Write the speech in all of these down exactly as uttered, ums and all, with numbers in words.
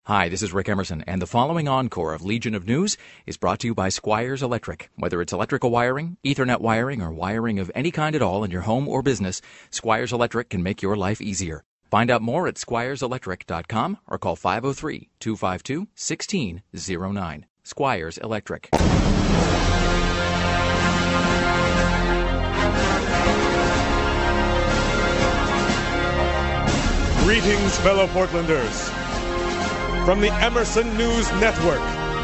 Hi, this is Rick Emerson, and the following encore of Legion of News is brought to you by Squires Electric. Whether it's electrical wiring, Ethernet wiring, or wiring of any kind at all in your home or business, Squires Electric can make your life easier. Find out more at squires electric dot com or call five oh three, two five two, one six oh nine. Squires Electric. Greetings, fellow Portlanders. From the Emerson News Network,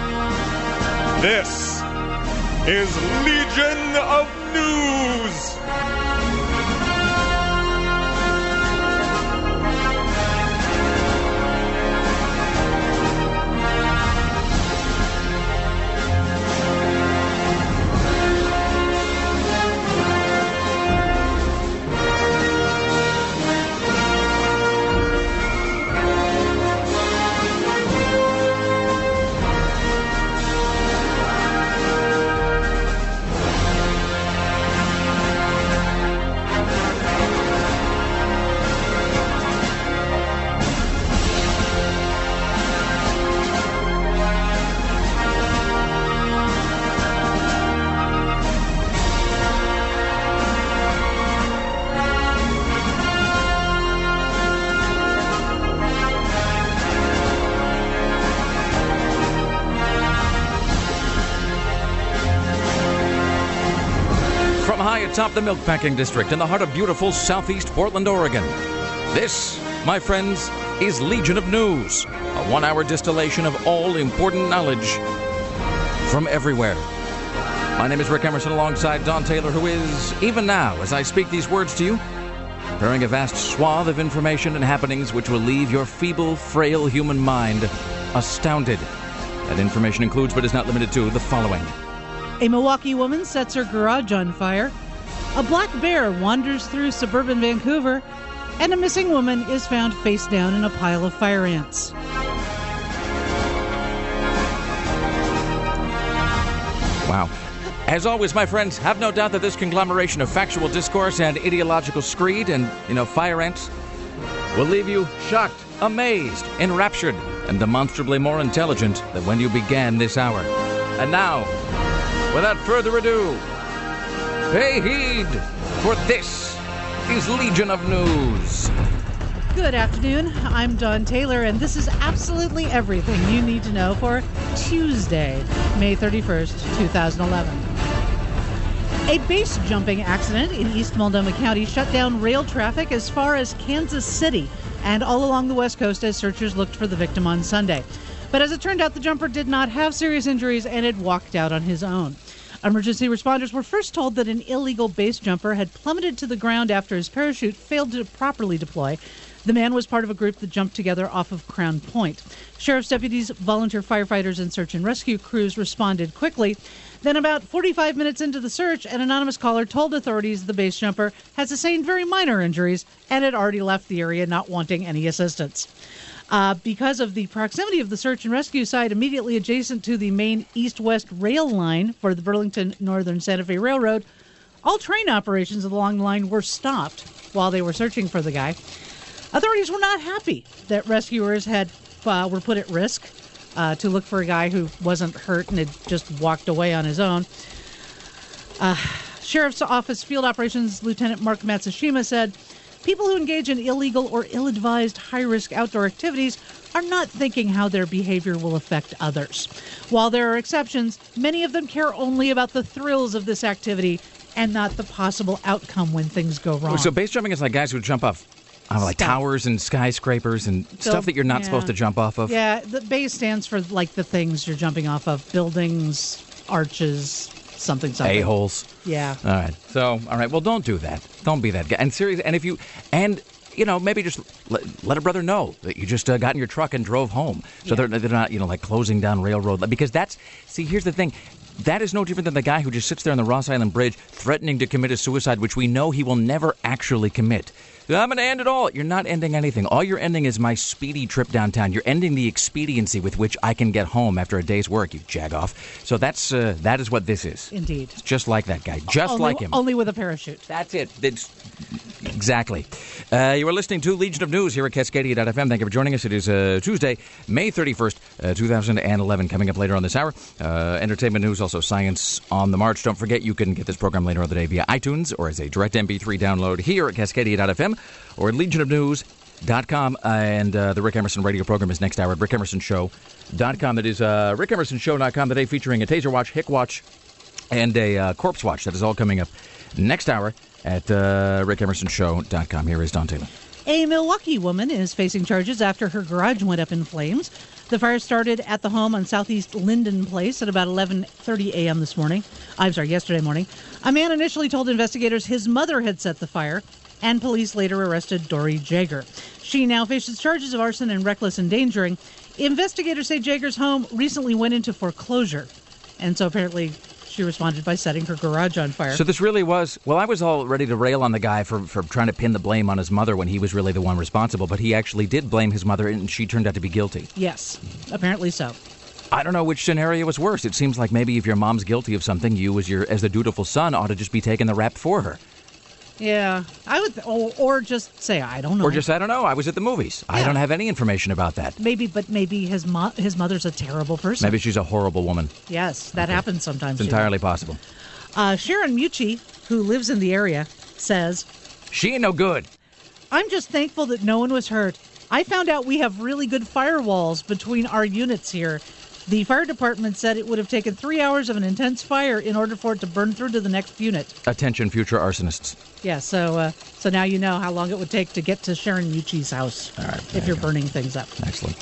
this is Legion of News. Atop the Milk-Packing District in the heart of beautiful southeast Portland, Oregon. This, my friends, is Legion of News, a one-hour distillation of all important knowledge from everywhere. My name is Rick Emerson alongside Don Taylor, who is, even now, as I speak these words to you, preparing a vast swath of information and happenings which will leave your feeble, frail human mind astounded. That information includes, but is not limited to, the following. A Milwaukee woman sets her garage on fire. A black bear wanders through suburban Vancouver, and a missing woman is found face down in a pile of fire ants. Wow. As always, my friends, have no doubt that this conglomeration of factual discourse and ideological screed and, you know, fire ants will leave you shocked, amazed, enraptured, and demonstrably more intelligent than when you began this hour. And now, without further ado, pay heed, for this is Legion of News. Good afternoon. I'm Don Taylor, and this is absolutely everything you need to know for Tuesday, May thirty-first, twenty eleven. A base jumping accident in East Multnomah County shut down rail traffic as far as Kansas City and all along the West Coast as searchers looked for the victim on Sunday. But as it turned out, the jumper did not have serious injuries and had walked out on his own. Emergency responders were first told that an illegal base jumper had plummeted to the ground after his parachute failed to properly deploy. The man was part of a group that jumped together off of Crown Point. Sheriff's deputies, volunteer firefighters, and search and rescue crews responded quickly. Then about forty-five minutes into the search, an anonymous caller told authorities the base jumper had sustained very minor injuries and had already left the area not wanting any assistance. Uh, because of the proximity of the search and rescue site immediately adjacent to the main east-west rail line for the Burlington Northern Santa Fe Railroad, all train operations along the line were stopped while they were searching for the guy. Authorities were not happy that rescuers had uh, were put at risk uh, to look for a guy who wasn't hurt and had just walked away on his own. Uh, Sheriff's Office Field Operations Lieutenant Mark Matsushima said, people who engage in illegal or ill-advised high-risk outdoor activities are not thinking how their behavior will affect others. While there are exceptions, many of them care only about the thrills of this activity and not the possible outcome when things go wrong. So base jumping is like guys who jump off uh, like Stuff. towers and skyscrapers and So, stuff that you're not yeah. supposed to jump off of? Yeah, the base stands for like the things you're jumping off of. Buildings, arches, something, something. A-holes. Yeah. All right. So, all right. Well, don't do that. Don't be that guy. And serious. And if you, and you know, maybe just let, let a brother know that you just uh, got in your truck and drove home. So yeah. they're they're not, you know, like closing down railroad. Because that's, see, here's the thing. That is no different than the guy who just sits there on the Ross Island Bridge threatening to commit a suicide, which we know he will never actually commit. I'm going to end it all. You're not ending anything. All you're ending is my speedy trip downtown. You're ending the expediency with which I can get home after a day's work, you jagoff. So that's uh, that is what this is. Indeed. It's just like that guy. Just only, like him. Only with a parachute. That's it. It's Exactly. Uh, you are listening to Legion of News here at Cascadia dot f m. Thank you for joining us. It is uh, Tuesday, May thirty-first, uh, two thousand eleven. Coming up later on this hour, uh, entertainment news, also science on the march. Don't forget, you can get this program later on the day via iTunes or as a direct M P three download here at Cascadia dot f m or at legion of news dot com. Uh, and uh, the Rick Emerson radio program is next hour at rick emerson show dot com. That is uh, rick emerson show dot com today, featuring a Taser Watch, Hick Watch, and a uh, Corpse Watch. That is all coming up next hour at uh, rick emerson show dot com. Here is Don Taylor. A Milwaukee woman is facing charges after her garage went up in flames. The fire started at the home on Southeast Linden Place at about eleven thirty a.m. this morning. I'm sorry, yesterday morning. A man initially told investigators his mother had set the fire, and police later arrested Dory Jager. She now faces charges of arson and reckless endangering. Investigators say Jager's home recently went into foreclosure, and so apparently she responded by setting her garage on fire. So this really was, well, I was all ready to rail on the guy for, for trying to pin the blame on his mother when he was really the one responsible, but he actually did blame his mother, and she turned out to be guilty. Yes, apparently so. I don't know which scenario was worse. It seems like maybe if your mom's guilty of something, you as your as the dutiful son ought to just be taking the rap for her. Yeah, I would, or, or just say, I don't know. Or just, I don't know, I was at the movies. Yeah. I don't have any information about that. Maybe, but maybe his mo- his mother's a terrible person. Maybe she's a horrible woman. Yes, that okay. happens sometimes. It's entirely possible. Uh, Sharon Mucci, who lives in the area, says, she ain't no good. I'm just thankful that no one was hurt. I found out we have really good firewalls between our units here. The fire department said it would have taken three hours of an intense fire in order for it to burn through to the next unit. Attention, future arsonists. Yeah, so uh, so now you know how long it would take to get to Sharon Mucci's house. All right, if you're you burning things up. Excellent.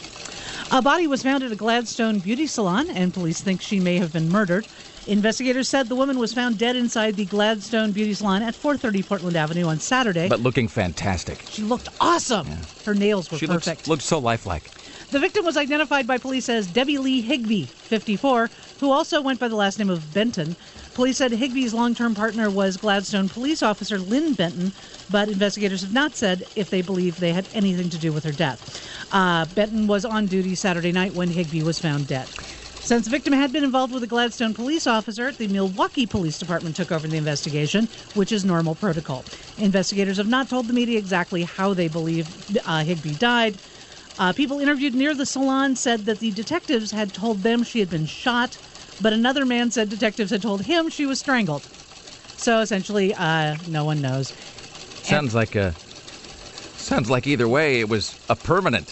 A body was found at a Gladstone beauty salon, and police think she may have been murdered. Investigators said the woman was found dead inside the Gladstone beauty salon at four thirty Portland Avenue on Saturday. But looking fantastic. She looked awesome. Yeah. Her nails were she perfect. She looked so lifelike. The victim was identified by police as Debbie Lee Higbee, fifty-four, who also went by the last name of Benton. Police said Higbee's long-term partner was Gladstone police officer Lynn Benton, but investigators have not said if they believe they had anything to do with her death. Uh, Benton was on duty Saturday night when Higbee was found dead. Since the victim had been involved with a Gladstone police officer, the Milwaukee Police Department took over the investigation, which is normal protocol. Investigators have not told the media exactly how they believe uh, Higbee died. Uh, people interviewed near the salon said that the detectives had told them she had been shot, but another man said detectives had told him she was strangled. So essentially, uh, no one knows. Sounds and- like a, sounds like either way it was a permanent.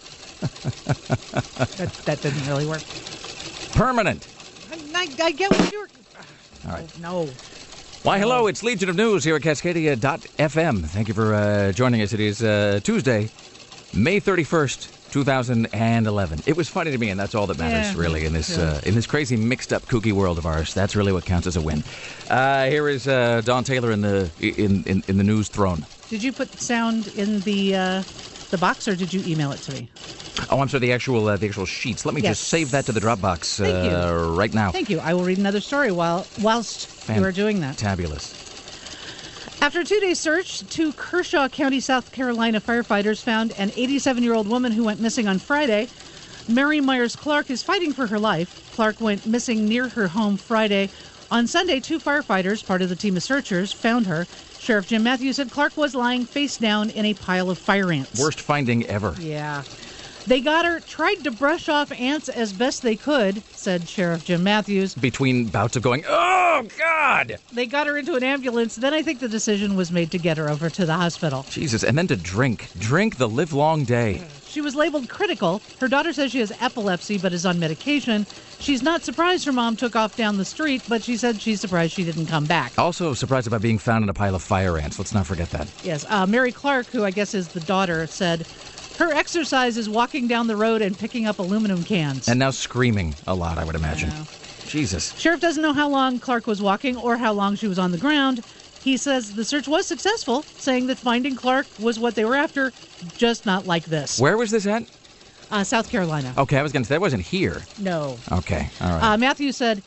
that, that didn't really work. Permanent. I, I get what you're... All right. Oh, no. Why, hello, it's Legion of News here at Cascadia dot f m. Thank you for uh, joining us. It is uh, Tuesday, May thirty-first, two thousand eleven. It was funny to me, and that's all that matters, yeah, really, in this yeah. uh, in this crazy, mixed-up, kooky world of ours. That's really what counts as a win. Uh, here is uh, Don Taylor in the in, in, in the news throne. Did you put sound in the uh, the box, or did you email it to me? Oh, I'm sorry, the actual uh, the actual sheets. Let me yes. just save that to the Dropbox uh, right now. Thank you. I will read another story while whilst Fan- you are doing that. Fabulous. After a two-day search, two Kershaw County, South Carolina firefighters found an eighty-seven-year-old woman who went missing on Friday. Mary Myers Clark is fighting for her life. Clark went missing near her home Friday. On Sunday, two firefighters, part of the team of searchers, found her. Sheriff Jim Matthews said Clark was lying face down in a pile of fire ants. Worst finding ever. Yeah. They got her, tried to brush off ants as best they could, said Sheriff Jim Matthews. Between bouts of going, oh, God! They got her into an ambulance. Then I think the decision was made to get her over to the hospital. Jesus, and then to drink. Drink the livelong day. She was labeled critical. Her daughter says she has epilepsy but is on medication. She's not surprised her mom took off down the street, but she said she's surprised she didn't come back. Also surprised about being found in a pile of fire ants. Let's not forget that. Yes. Uh, Mary Clark, who I guess is the daughter, said her exercise is walking down the road and picking up aluminum cans. And now screaming a lot, I would imagine. I know. Jesus. Sheriff doesn't know how long Clark was walking or how long she was on the ground. He says the search was successful, saying that finding Clark was what they were after, just not like this. Where was this at? Uh, South Carolina. Okay, I was going to say, that wasn't here. No. Okay, all right. Uh, Matthew said,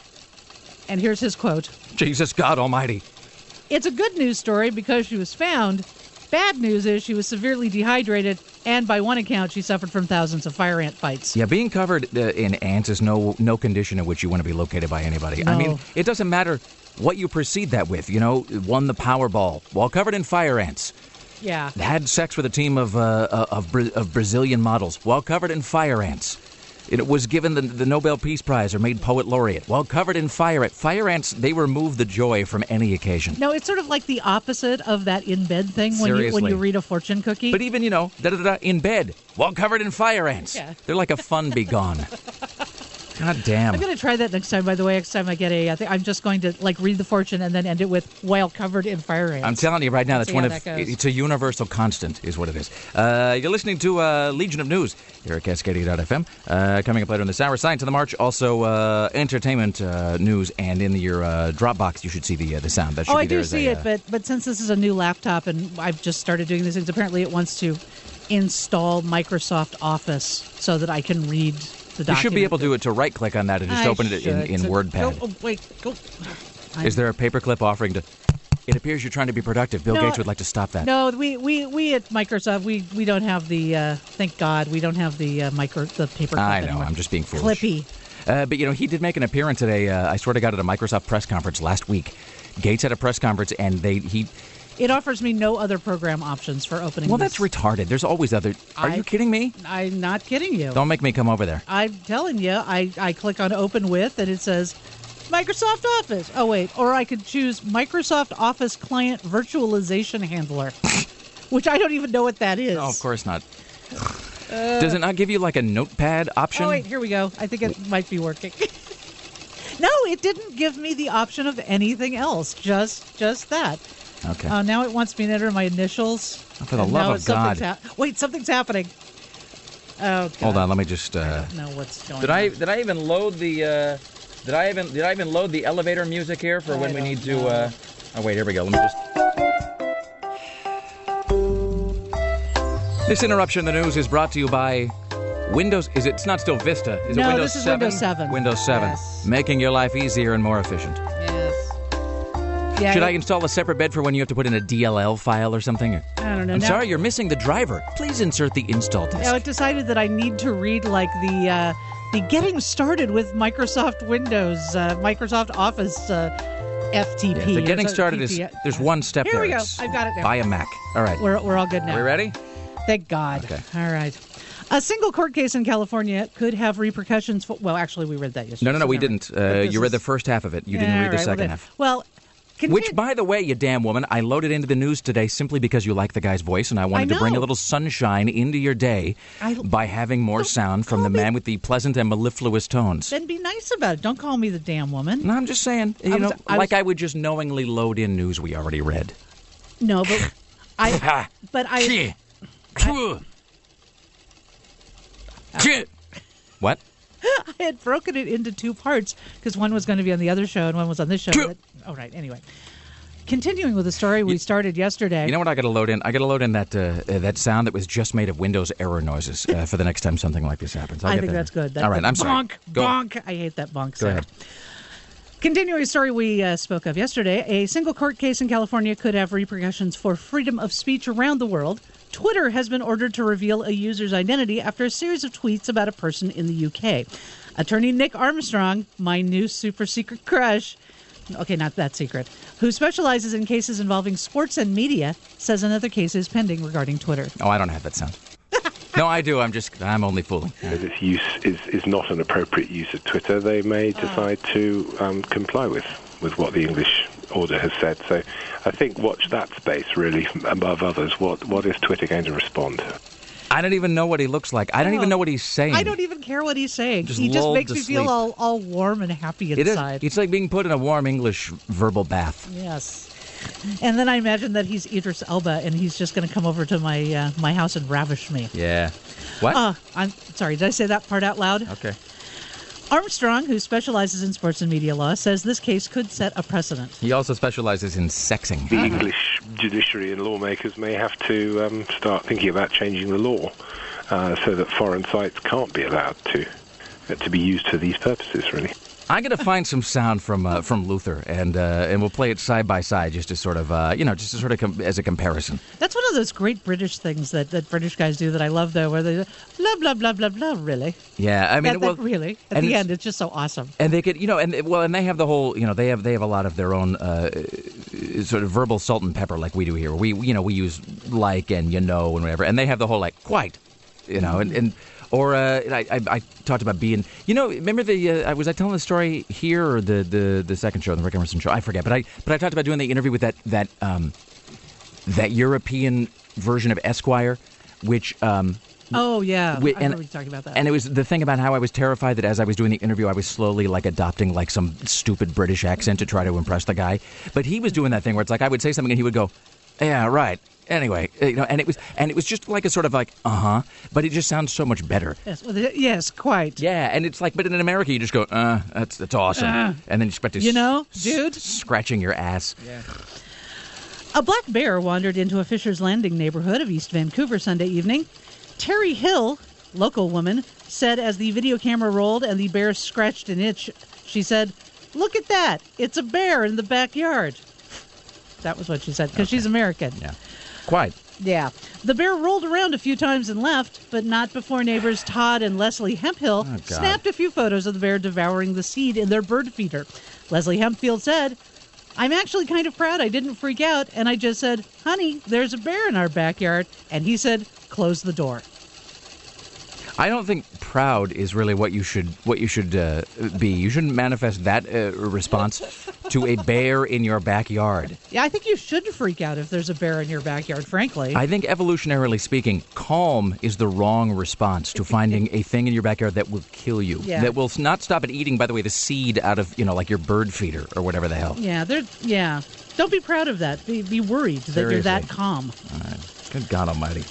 and here's his quote. Jesus God Almighty. It's a good news story because she was found. Bad news is she was severely dehydrated, and by one account, she suffered from thousands of fire ant bites. Yeah, being covered uh, in ants is no no condition in which you want to be located by anybody. No. I mean, it doesn't matter what you precede that with. You know, won the Powerball while covered in fire ants. Yeah. Had sex with a team of uh, of, Bra- of Brazilian models while covered in fire ants. It was given the, the Nobel Peace Prize or made poet laureate while covered in fire ants. Fire ants, they remove the joy from any occasion. No, it's sort of like the opposite of that in bed thing when you when you read a fortune cookie. But even, you know, da da da in bed while covered in fire ants. Yeah. They're like a fun be gone. God damn. I'm going to try that next time, by the way. Next time I get a, I think I'm just going to like read the fortune and then end it with while covered in fire ants. I'm telling you right now, that's See one how of, that goes. it's a universal constant is what it is. Uh, you're listening to uh, Legion of News here at Cascadia dot f m. Uh, coming up later in this hour, Science of the March, also uh, entertainment uh, news, and in the, your uh, Dropbox, you should see the uh, the sound. That should oh, be I there do as see a, it, uh, but but since this is a new laptop and I've just started doing these things, apparently it wants to install Microsoft Office so that I can read the document. You should be able to to right click on that and just I open it in, should. in So- WordPad. Go, oh, wait, go. Is there a paperclip offering to? It appears you're trying to be productive. Bill No, Gates would like to stop that. No, we, we, we at Microsoft, we, we don't have the, uh, thank God, we don't have the uh, micro the paper clip I know. anymore. I'm just being foolish. Clippy. Uh, but, you know, he did make an appearance today, uh, I swear to God, at a Microsoft press conference last week. Gates had a press conference, and they he... It offers me no other program options for opening Well, this. that's retarded. There's always other... Are I- you kidding me? I'm not kidding you. Don't make me come over there. I'm telling you, I, I click on Open With, and it says Microsoft Office. Oh, wait. Or I could choose Microsoft Office Client Virtualization Handler, which I don't even know what that is. No, of course not. Does it not give you, like, a notepad option? Oh, wait, here we go. I think it might be working. No, it didn't give me the option of anything else. Just just that. Okay. Uh, now it wants me to enter my initials. Oh, for the and love now of it's- something's God. hap- Wait, something's happening. Oh, God. Hold on, let me just... Uh... I don't know what's going Did on. I did I even load the uh, did I even did I even load the elevator music here for I when we don't need to? know. Uh, oh wait, here we go. Let me just. This interruption in the news is brought to you by Windows. Is it? It's not still Vista. Is No, it Windows this is seven? Windows seven. Windows seven, Yes. making your life easier and more efficient. Yes. Yeah, Should I it- install a separate bed for when you have to put in a D L L file or something? I don't know. I'm Now- sorry, you're missing the driver. Please insert the install disk. Now it decided that I need to read like the uh, the getting started with Microsoft Windows, uh, Microsoft Office uh, F T P. Yeah, the getting It's a started is P P. there's one step Here there. we go. It's I've got it now. Buy a Mac. All right. We're we're all good now. Are we ready? Thank God. Okay. All right. A single court case in California could have repercussions for. Well, actually, we read that yesterday. No, no, no, so we never didn't. mind. Uh, But this you read is- the first half of it. You didn't Yeah, read the right, second well, half. Well, conti- Which, by the way, you damn woman, I loaded into the news today simply because you like the guy's voice, and I wanted I to bring a know. little sunshine into your day I- by having more Don't sound from call the me- man with the pleasant and mellifluous tones. then be nice about it. Don't call me the damn woman. No, I'm just saying, you I was- know, I like was- I would just knowingly load in news we already read. No, but I. Ha. But I. Shit. Shit. What? I had broken it into two parts because one was going to be on the other show and one was on this show. True. But, all right. Anyway, continuing with the story we started yesterday. You know what I got to load in? I got to load in that uh, uh, that sound that was just made of Windows error noises uh, for the next time something like this happens. I'll I get think that. that's good. That, All right, the I'm sorry. bonk, Go. bonk. I hate that bonk Go sound. ahead. Continuing a story we uh, spoke of yesterday, a single court case in California could have repercussions for freedom of speech around the world. Twitter has been ordered to reveal a user's identity after a series of tweets about a person in the U K. Attorney Nick Armstrong, my new super secret crush, okay, not that secret, who specializes in cases involving sports and media, says another case is pending regarding Twitter. Oh, I don't have that sound. No, I do. I'm just, I'm only fooling. If this use is, is not an appropriate use of Twitter, they may decide to um, comply with, with what the English order has said. So I think watch that space, really, above others. What What is Twitter going to respond? I don't even know what he looks like. I don't even know what he's saying. I don't even care what he's saying. Just he just lulled makes to me feel sleep. all, all warm and happy It is. inside. It's like being put in a warm English verbal bath. Yes. And then I imagine that he's Idris Elba and he's just going to come over to my uh, my house and ravish me. Yeah. What? Uh, I'm sorry, did I say that part out loud? Okay. Armstrong, who specializes in sports and media law, says this case could set a precedent. He also specializes in sexing. The English judiciary and lawmakers may have to um, start thinking about changing the law uh, so that foreign sites can't be allowed to uh, to be used for these purposes, really. I'm going to find some sound from uh, from Luther, and uh, and we'll play it side by side, just to sort of, uh, you know, just to sort of com- as a comparison. That's one of those great British things that, that British guys do that I love, though, where they blah, blah, blah, blah, blah, really. Yeah, I mean, that, well, that really. At and the it's- end, it's just so awesome. And they could, you know, and well, and they have the whole, you know, they have they have a lot of their own uh, sort of verbal salt and pepper like we do here. We, you know, we use like and you know and whatever, and they have the whole like quite, you know, and, and or uh, I, I, I talked about being, you know, remember the uh, was I telling the story here or the, the, the second show, the Rick Emerson show? I forget, but I but I talked about doing the interview with that that um, that European version of Esquire, which. Um, Oh, yeah. We, I and, remember you talking about that. And it was the thing about how I was terrified that as I was doing the interview, I was slowly like adopting like some stupid British accent to try to impress the guy. But he was doing that thing where it's like I would say something and he would go, yeah, right. Anyway, you know, and it was and it was just like a sort of like, uh-huh. But it just sounds so much better. Yes, well, yes, quite. Yeah, and it's like, but in America, you just go, uh, that's, that's awesome. Uh, and then you expect to You know, s- dude? s- scratching your ass. Yeah. A black bear wandered into a Fisher's Landing neighborhood of East Vancouver Sunday evening. Terry Hill, local woman, said as the video camera rolled and the bear scratched an itch, she said, "Look at that. It's a bear in the backyard." That was what she said, because okay. she's American. Yeah. Quite. Yeah. The bear rolled around a few times and left, but not before neighbors Todd and Leslie Hemphill oh, snapped a few photos of the bear devouring the seed in their bird feeder. Leslie Hempfield said, "I'm actually kind of proud I didn't freak out, and I just said, 'Honey, there's a bear in our backyard.' And he said, 'Close the door.'" I don't think proud is really what you should what you should uh, be. You shouldn't manifest that uh, response to a bear in your backyard. Yeah, I think you should freak out if there's a bear in your backyard, frankly. I think evolutionarily speaking, calm is the wrong response to finding a thing in your backyard that will kill you. Yeah. That will not stop it eating, by the way, the seed out of, you know, like your bird feeder or whatever the hell. Yeah, they're, yeah. Don't be proud of that. Be, be worried that Seriously. you're that calm. All right. Good God almighty.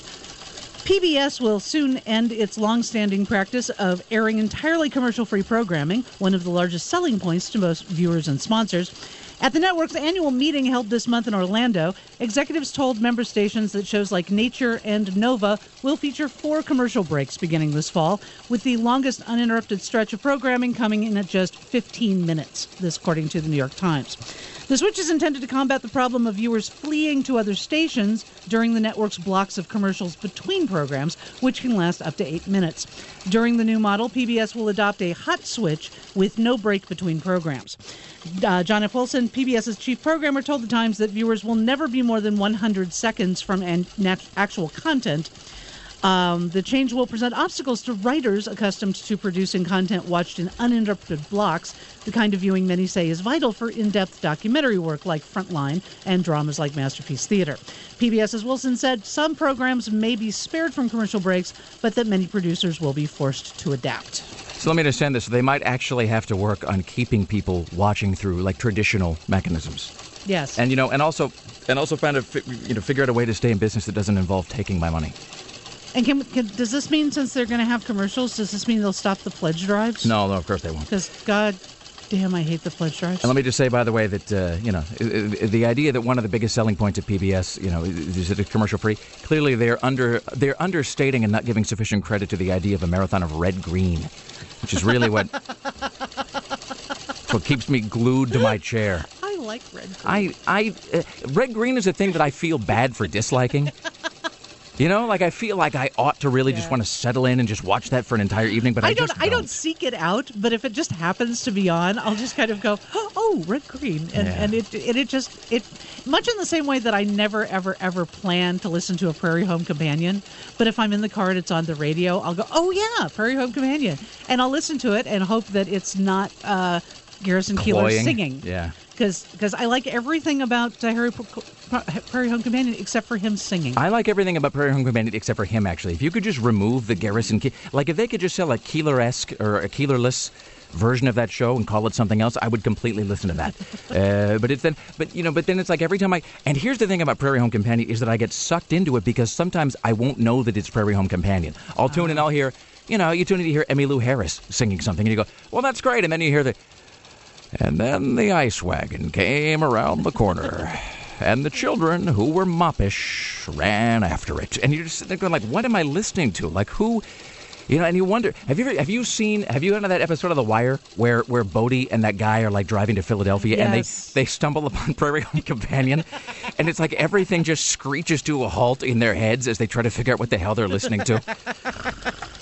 P B S will soon end its long-standing practice of airing entirely commercial-free programming, one of the largest selling points to most viewers and sponsors. At the network's annual meeting held this month in Orlando, executives told member stations that shows like Nature and Nova will feature four commercial breaks beginning this fall, with the longest uninterrupted stretch of programming coming in at just fifteen minutes, this according to the New York Times. The switch is intended to combat the problem of viewers fleeing to other stations during the network's blocks of commercials between programs, which can last up to eight minutes. During the new model, P B S will adopt a hot switch with no break between programs. Uh, John F. Wilson, PBS's chief programmer, told the Times that viewers will never be more than one hundred seconds from an nat- actual content. Um, the change will present obstacles to writers accustomed to producing content watched in uninterrupted blocks, the kind of viewing many say is vital for in-depth documentary work like Frontline and dramas like Masterpiece Theater. PBS's Wilson said some programs may be spared from commercial breaks, but that many producers will be forced to adapt. So let me understand this. They might actually have to work on keeping people watching through like traditional mechanisms. Yes. And, you know, and also and also find a, you know, figure out a way to stay in business that doesn't involve taking my money. And can, can, does this mean, since they're going to have commercials, does this mean they'll stop the pledge drives? No, no, of course they won't. Because, God damn, I hate the pledge drives. And let me just say, by the way, that, uh, you know, the idea that one of the biggest selling points at P B S, you know, is that it's commercial-free, clearly they're under they're understating and not giving sufficient credit to the idea of a marathon of red-green, which is really what, what keeps me glued to my chair. I like red-green. I, I, uh, red-green is a thing that I feel bad for disliking. You know, like I feel like I ought to really yeah. just want to settle in and just watch that for an entire evening, but I, I don't, just don't. I don't seek it out, but if it just happens to be on, I'll just kind of go, oh, red green, and yeah. and it and it just it much in the same way that I never ever ever plan to listen to a Prairie Home Companion, but if I'm in the car and it's on the radio, I'll go, oh yeah, Prairie Home Companion, and I'll listen to it and hope that it's not uh, Garrison Keillor singing. Yeah. Because I like everything about uh, Harry Prairie Home Companion except for him singing. I like everything about Prairie Home Companion except for him, actually. If you could just remove the Garrison Keillor, like if they could just sell a Keillor-esque or a Keillor-less version of that show and call it something else, I would completely listen to that. uh, but it's then, but you know, but then it's like every time I. And here's the thing about Prairie Home Companion is that I get sucked into it because sometimes I won't know that it's Prairie Home Companion. I'll tune uh-huh. in, I'll hear, you know, you tune in to hear Emmylou Harris singing something, and you go, well, that's great, and then you hear the. And then the ice wagon came around the corner, and the children, who were moppish, ran after it. And you're just sitting there going, like, what am I listening to? Like, who, you know? And you wonder, have you ever, have you seen, have you heard of that episode of The Wire where where Bodie and that guy are like driving to Philadelphia, yes. and they they stumble upon Prairie Home Companion, and it's like everything just screeches to a halt in their heads as they try to figure out what the hell they're listening to.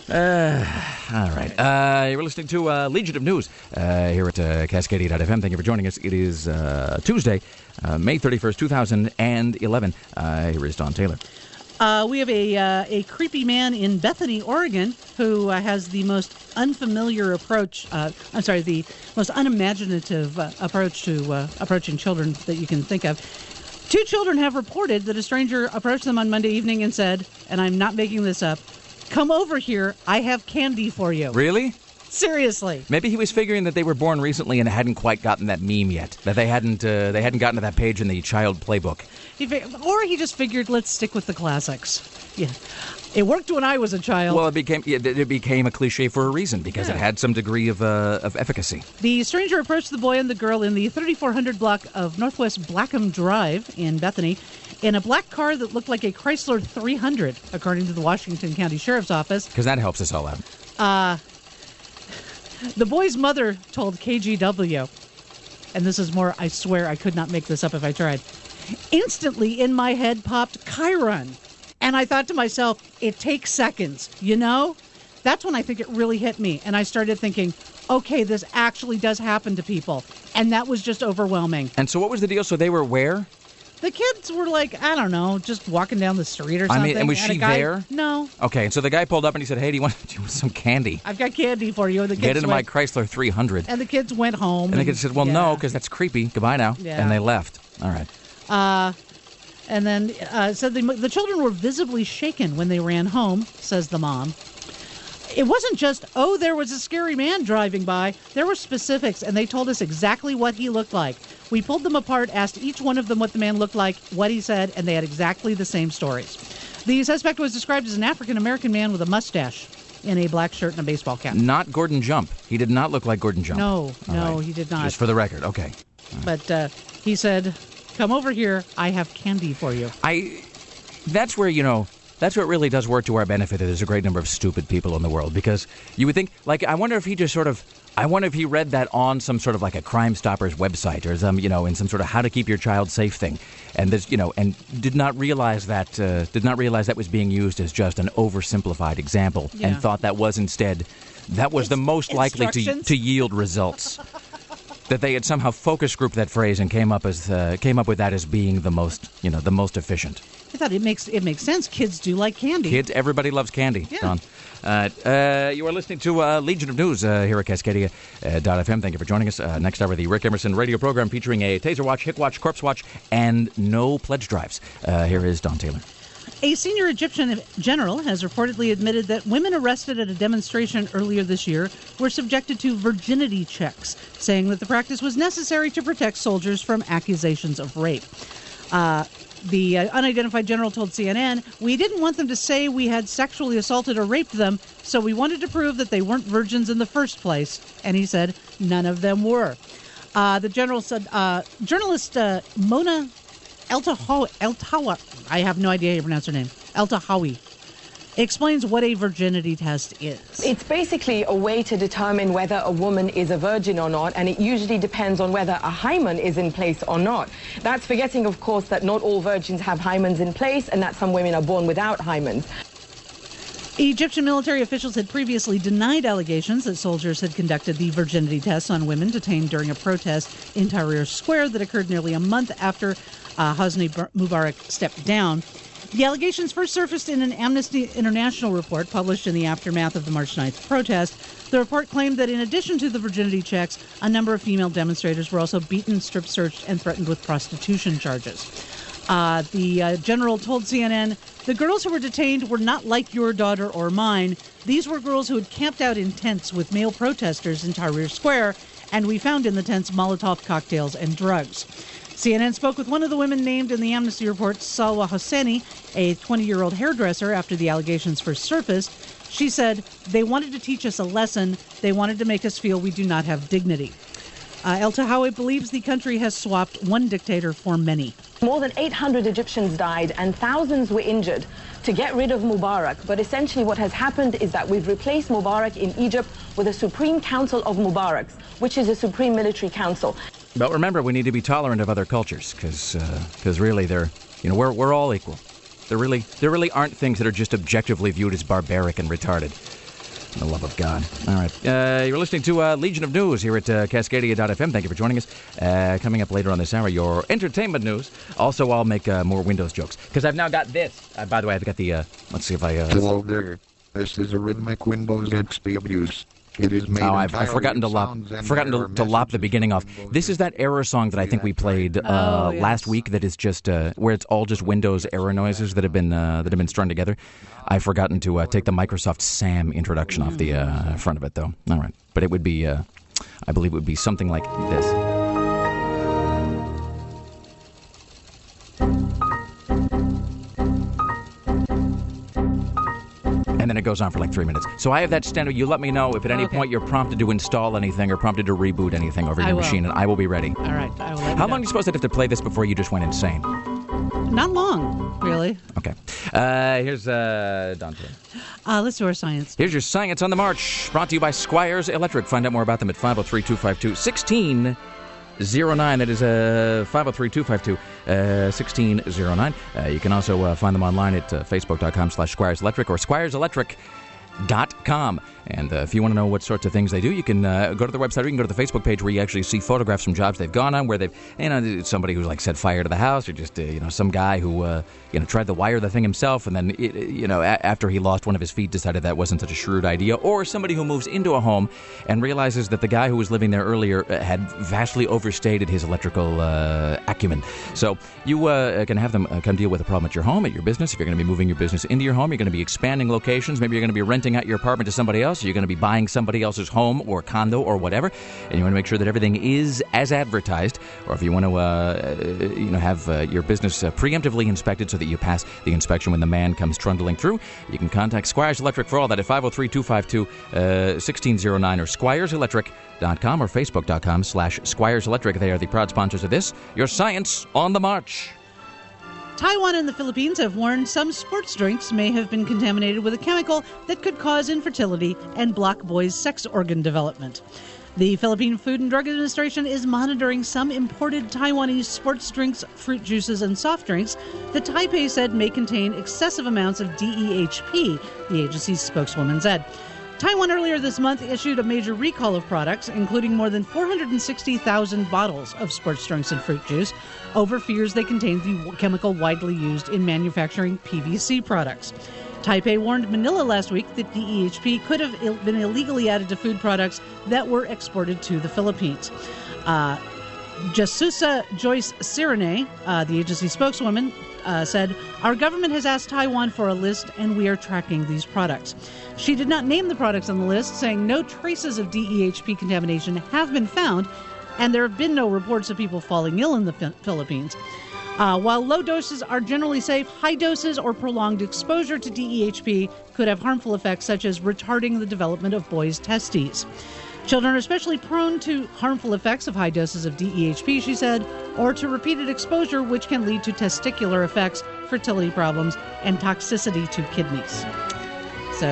Uh, all right. Uh, you're listening to uh, Legion of News uh, here at uh, Cascadia dot f m. Thank you for joining us. It is uh, Tuesday, uh, May thirty-first, two thousand eleven. Uh, here is Don Taylor. Uh, we have a uh, a creepy man in Bethany, Oregon, who uh, has the most unfamiliar approach. Uh, I'm sorry, the most unimaginative uh, approach to uh, approaching children that you can think of. Two children have reported that a stranger approached them on Monday evening and said, and I'm not making this up, "Come over here, I have candy for you." Really? Seriously. Maybe he was figuring that they were born recently and hadn't quite gotten that meme yet. That they hadn't uh, they hadn't gotten to that page in the child playbook. He fig- or he just figured, let's stick with the classics. Yeah, it worked when I was a child. Well, it became it, it became a cliche for a reason because Yeah. it had some degree of uh, of efficacy. The stranger approached the boy and the girl in the thirty-four hundred block of Northwest Blackham Drive in Bethany in a black car that looked like a Chrysler three hundred, according to the Washington County Sheriff's Office. Because that helps us all out. Uh, the boy's mother told K G W, and this is more, I swear I could not make this up if I tried. Instantly in my head popped Chiron. And I thought to myself, it takes seconds, you know? That's when I think it really hit me. And I started thinking, okay, this actually does happen to people. And that was just overwhelming. And so what was the deal? So they were where? The kids were like, I don't know, just walking down the street or I something. mean, and was a she guy- there? No. Okay, and so the guy pulled up and he said, "Hey, do you want, do you want some candy? I've got candy for you. And the kids Get into my went, Chrysler three hundred." And the kids went home. And the kids said, "Well, yeah. no, because that's creepy. Goodbye now." Yeah. And they left. All right. Uh, and then uh, said the, the children were visibly shaken when they ran home, says the mom. It wasn't just, oh, there was a scary man driving by. There were specifics, and they told us exactly what he looked like. We pulled them apart, asked each one of them what the man looked like, what he said, and they had exactly the same stories. The suspect was described as an African-American man with a mustache in a black shirt and a baseball cap. Not Gordon Jump. He did not look like Gordon Jump. No, All no, right. he did not. Just for the record. Okay. But uh, he said, come over here, I have candy for you. I. That's where, you know, that's where it really does work to our benefit that there's a great number of stupid people in the world. Because you would think, like, I wonder if he just sort of, I wonder if he read that on some sort of like a Crime Stoppers website or some, you know, in some sort of how to keep your child safe thing. And this, you know, and did not realize that, uh, did not realize that was being used as just an oversimplified example Yeah. and thought that was instead, that was It's the most likely to, instructions. to yield results. That they had somehow focus grouped that phrase and came up as uh, came up with that as being the most, you know, the most efficient. I thought it makes it makes sense. Kids do like candy. Kids, everybody loves candy. Yeah. Don. Uh, uh, you are listening to uh, Legion of News uh, here at Cascadia uh, dot f m. Thank you for joining us. Uh, next hour, the Rick Emerson radio program featuring a Taser Watch, Hick Watch, Corpse Watch, and no pledge drives. Uh, here is Don Taylor. A senior Egyptian general has reportedly admitted that women arrested at a demonstration earlier this year were subjected to virginity checks, saying that the practice was necessary to protect soldiers from accusations of rape. Uh, the uh, unidentified general told C N N, "We didn't want them to say we had sexually assaulted or raped them, so we wanted to prove that they weren't virgins in the first place." And he said none of them were. Uh, the general said, uh, journalist uh, Mona Eltahawy, Eltahawy, I have no idea how you pronounce her name, Eltahawy, explains what a virginity test is. It's basically a way to determine whether a woman is a virgin or not, and it usually depends on whether a hymen is in place or not. That's forgetting, of course, that not all virgins have hymens in place and that some women are born without hymens. Egyptian military officials had previously denied allegations that soldiers had conducted the virginity tests on women detained during a protest in Tahrir Square that occurred nearly a month after uh, Hosni Mubarak stepped down. The allegations first surfaced in an Amnesty International report published in the aftermath of the March ninth protest. The report claimed that in addition to the virginity checks, a number of female demonstrators were also beaten, strip-searched, and threatened with prostitution charges. Uh, the uh, general told C N N, "The girls who were detained were not like your daughter or mine. These were girls who had camped out in tents with male protesters in Tahrir Square, and we found in the tents Molotov cocktails and drugs." C N N spoke with one of the women named in the Amnesty report, Salwa Hosseini, a twenty-year-old hairdresser, after the allegations first surfaced. She said, "They wanted to teach us a lesson. They wanted to make us feel we do not have dignity." Uh, Eltahawy believes the country has swapped one dictator for many. More than eight hundred Egyptians died and thousands were injured to get rid of Mubarak. But essentially what has happened is that we've replaced Mubarak in Egypt with a Supreme Council of Mubaraks, which is a Supreme Military Council. But remember, we need to be tolerant of other cultures because because really they're, you know, we're we're all equal. There really there really aren't things that are just objectively viewed as barbaric and retarded. For the love of God. All right. Uh, you're listening to uh, Legion of News here at uh, Cascadia dot f m. Thank you for joining us. Uh, coming up later on this hour, your entertainment news. Also, I'll make uh, more Windows jokes. Because I've now got this. Uh, by the way, I've got the... Uh, let's see if I... Uh, Hello there. This is a rhythmic Windows X P abuse. It is made oh, I've, I've forgotten to lop, forgotten to, to lop the beginning off. This is that error song that I think we played uh, oh, yes. last week. That is just uh, where it's all just Windows error noises that have been uh, that have been strung together. I've forgotten to uh, take the Microsoft Sam introduction off the uh, front of it, though. All right, but it would be, uh, I believe, it would be something like this. And then it goes on for like three minutes. So I have that standard. You let me know if at any Okay. point you're prompted to install anything or prompted to reboot anything over I your will. machine, and I will be ready. All right. I will let you How know. long are you supposed to have to play this before you just went insane? Not long, really. Okay. Uh, here's uh, Dante. Uh, let's do our science. Here's your Science on the March, brought to you by Squires Electric. Find out more about them at five oh three, two five two, one six zero nine. That is uh, five oh three, two five two, one six zero nine. Uh, you can also uh, find them online at uh, facebook.com slash Squires Electric or Squires Electric. Dot com. And uh, if you want to know what sorts of things they do, you can uh, go to their website or you can go to the Facebook page where you actually see photographs from jobs they've gone on where they've, you know, somebody who's like set fire to the house or just, uh, you know, some guy who, uh, you know, tried to wire the thing himself and then, it, you know, a- after he lost one of his feet decided that wasn't such a shrewd idea. Or somebody who moves into a home and realizes that the guy who was living there earlier uh, had vastly overstated his electrical uh, acumen. So you uh, can have them uh, come deal with a problem at your home, at your business. If you're going to be moving your business into your home, you're going to be expanding locations. Maybe you're going to be renting out your apartment to somebody else. Or you're going to be buying somebody else's home or condo or whatever, and you want to make sure that everything is as advertised. Or if you want to, uh, you know, have uh, your business uh, preemptively inspected so that you pass the inspection when the man comes trundling through, you can contact Squires Electric for all that at five oh three, two five two, one six zero nine or squires electric dot com or facebook.com slash Squires Electric. They are the proud sponsors of this, your Science on the March. Taiwan and the Philippines have warned some sports drinks may have been contaminated with a chemical that could cause infertility and block boys' sex organ development. The Philippine Food and Drug Administration is monitoring some imported Taiwanese sports drinks, fruit juices, and soft drinks that Taipei said may contain excessive amounts of D E H P, the agency's spokeswoman said. Taiwan earlier this month issued a major recall of products, including more than four hundred sixty thousand bottles of sports drinks and fruit juice, over fears they contained the chemical widely used in manufacturing P V C products. Taipei warned Manila last week that D E H P could have Ill- been illegally added to food products that were exported to the Philippines. Uh, Jasusa Joyce Sirene, uh, the agency spokeswoman, uh, said, "Our government has asked Taiwan for a list, and we are tracking these products." She did not name the products on the list, saying no traces of D E H P contamination have been found, and there have been no reports of people falling ill in the F- Philippines. Uh, while low doses are generally safe, high doses or prolonged exposure to D E H P could have harmful effects such as retarding the development of boys' testes. Children are especially prone to harmful effects of high doses of D E H P, she said, or to repeated exposure, which can lead to testicular effects, fertility problems, and toxicity to kidneys. So,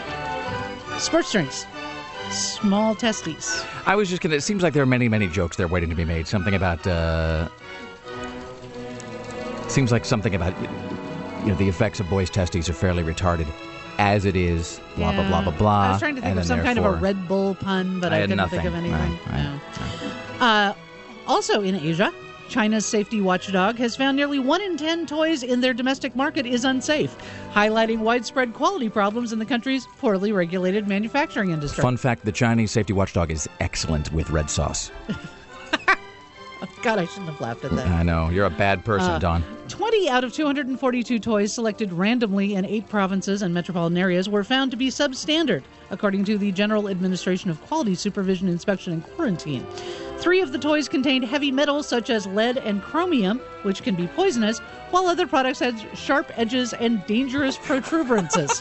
uh, sports drinks, small testes. I was just going to, it seems like there are many, many jokes there waiting to be made. Something about, uh, seems like something about, you know, the effects of boys' testes are fairly retarded. As it is, blah, Yeah. blah, blah, blah, blah. I was trying to think and of then some kind of a therefore- Red Bull pun, but I I, had couldn't think of nothing. anything. Right, right. No. Uh, also in Asia, China's safety watchdog has found nearly one in ten toys in their domestic market is unsafe, highlighting widespread quality problems in the country's poorly regulated manufacturing industry. Fun fact, the Chinese safety watchdog is excellent with red sauce. God, I shouldn't have laughed at that. I know. You're a bad person, Uh, Don. twenty out of two hundred forty-two toys selected randomly in eight provinces and metropolitan areas were found to be substandard, according to the General Administration of Quality Supervision, Inspection, and Quarantine. Three of the toys contained heavy metals such as lead and chromium, which can be poisonous, while other products had sharp edges and dangerous protuberances.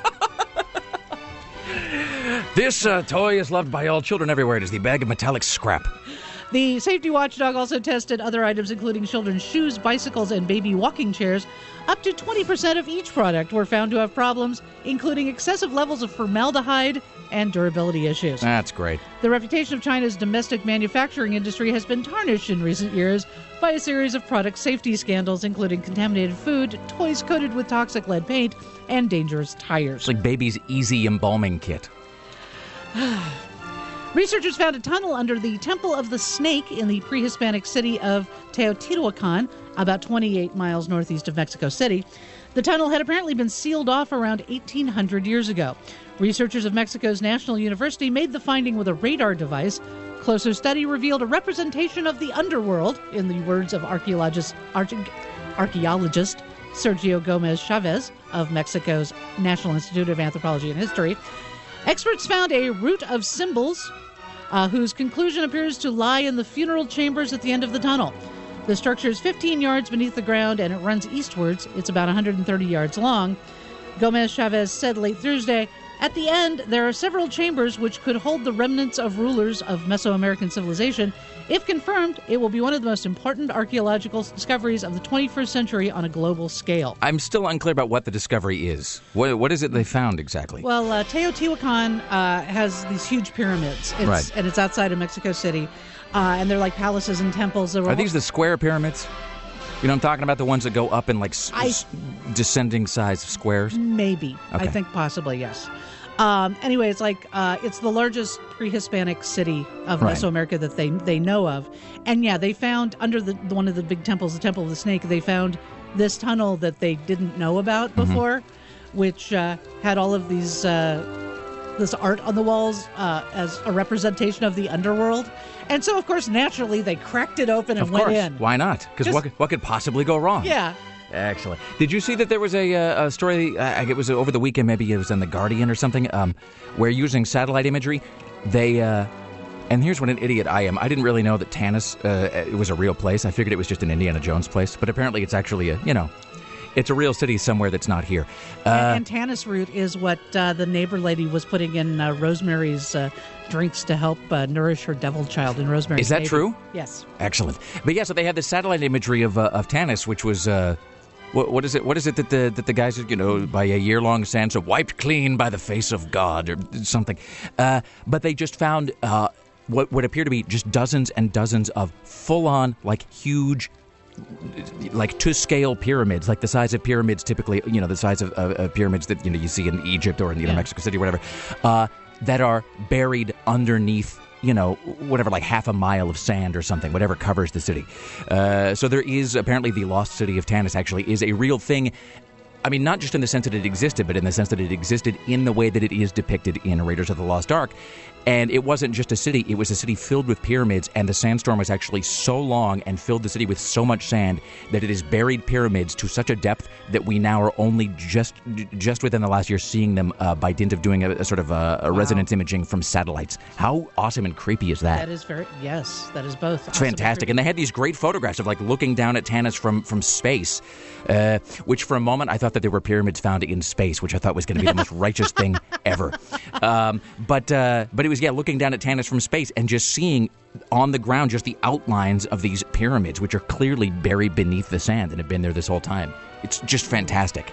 This uh, toy is loved by all children everywhere. It is the bag of metallic scrap. The safety watchdog also tested other items, including children's shoes, bicycles, and baby walking chairs. Up to twenty percent of each product were found to have problems, including excessive levels of formaldehyde and durability issues. That's great. The reputation of China's domestic manufacturing industry has been tarnished in recent years by a series of product safety scandals, including contaminated food, toys coated with toxic lead paint, and dangerous tires. It's like baby's easy embalming kit. Researchers found a tunnel under the Temple of the Snake in the pre-Hispanic city of Teotihuacan, about twenty-eight miles northeast of Mexico City. The tunnel had apparently been sealed off around eighteen hundred years ago. Researchers of Mexico's National University made the finding with a radar device. Closer study revealed a representation of the underworld, in the words of archaeologist, arche- archaeologist Sergio Gomez Chavez of Mexico's National Institute of Anthropology and History. Experts found a root of symbols uh, whose conclusion appears to lie in the funeral chambers at the end of the tunnel. The structure is fifteen yards beneath the ground and it runs eastwards. It's about one hundred thirty yards long. Gomez Chavez said late Thursday, at the end, there are several chambers which could hold the remnants of rulers of Mesoamerican civilization. If confirmed, it will be one of the most important archaeological discoveries of the twenty-first century on a global scale. I'm still unclear about what the discovery is. What, what is it they found exactly? Well, uh, Teotihuacan uh, has these huge pyramids, it's, Right. and it's outside of Mexico City, uh, and they're like palaces and temples. There were Are these the square pyramids? You know, I'm talking about the ones that go up in like s- I- s- descending size ssquares. Maybe. Okay. I think possibly, yes. Um, anyway, it's like uh, it's the largest pre-Hispanic city of Right. Mesoamerica that they they know of, and yeah, they found under the one of the big temples, the Temple of the Snake. They found this tunnel that they didn't know about before, mm-hmm. which uh, had all of these uh, this art on the walls uh, as a representation of the underworld. And so, of course, naturally, they cracked it open and Of went course. in. Why not? Because Just- what, could- what could possibly go wrong? Yeah. Excellent. Did you see that there was a, uh, a story, uh, it was over the weekend, maybe it was in The Guardian or something, um, where using satellite imagery, they, uh, and here's what an idiot I am. I didn't really know that Tanis uh, it was a real place. I figured it was just an Indiana Jones place, but apparently it's actually a, you know, it's a real city somewhere that's not here. Uh, and, and Tanis root is what uh, the neighbor lady was putting in uh, Rosemary's uh, drinks to help uh, nourish her devil child in Rosemary's Is that Baby. true? Yes. Excellent. But yeah, so they had the satellite imagery of uh, of Tanis, which was uh, what, what is it? What is it that the that the guys, you know, by a year long sand, so wiped clean by the face of God or something. Uh, but they just found uh, what would appear to be just dozens and dozens of full on, like huge, like to scale pyramids, like the size of pyramids typically, you know, the size of, of, of pyramids that you know you see in Egypt or in you know, Yeah. Mexico City or whatever, uh, that are buried underneath, you know, whatever, like half a mile of sand or something, whatever covers the city. Uh, so there is apparently the lost city of Tanis actually is a real thing. I mean, not just in the sense that it existed, but in the sense that it existed in the way that it is depicted in Raiders of the Lost Ark. And it wasn't just a city, it was a city filled with pyramids, and the sandstorm was actually so long and filled the city with so much sand that it has buried pyramids to such a depth that we now are only just just within the last year seeing them uh, by dint of doing a, a sort of a, a Wow. resonance imaging from satellites. How awesome and creepy is that? That is very, yes, that is both. It's fantastic. And they had these great photographs of like looking down at Tanis from, from space, uh, which for a moment I thought that there were pyramids found in space, which I thought was going to be the most righteous thing ever. Um, but uh, but it was, yeah, looking down at Tanis from space and just seeing on the ground just the outlines of these pyramids, which are clearly buried beneath the sand and have been there this whole time. It's just fantastic.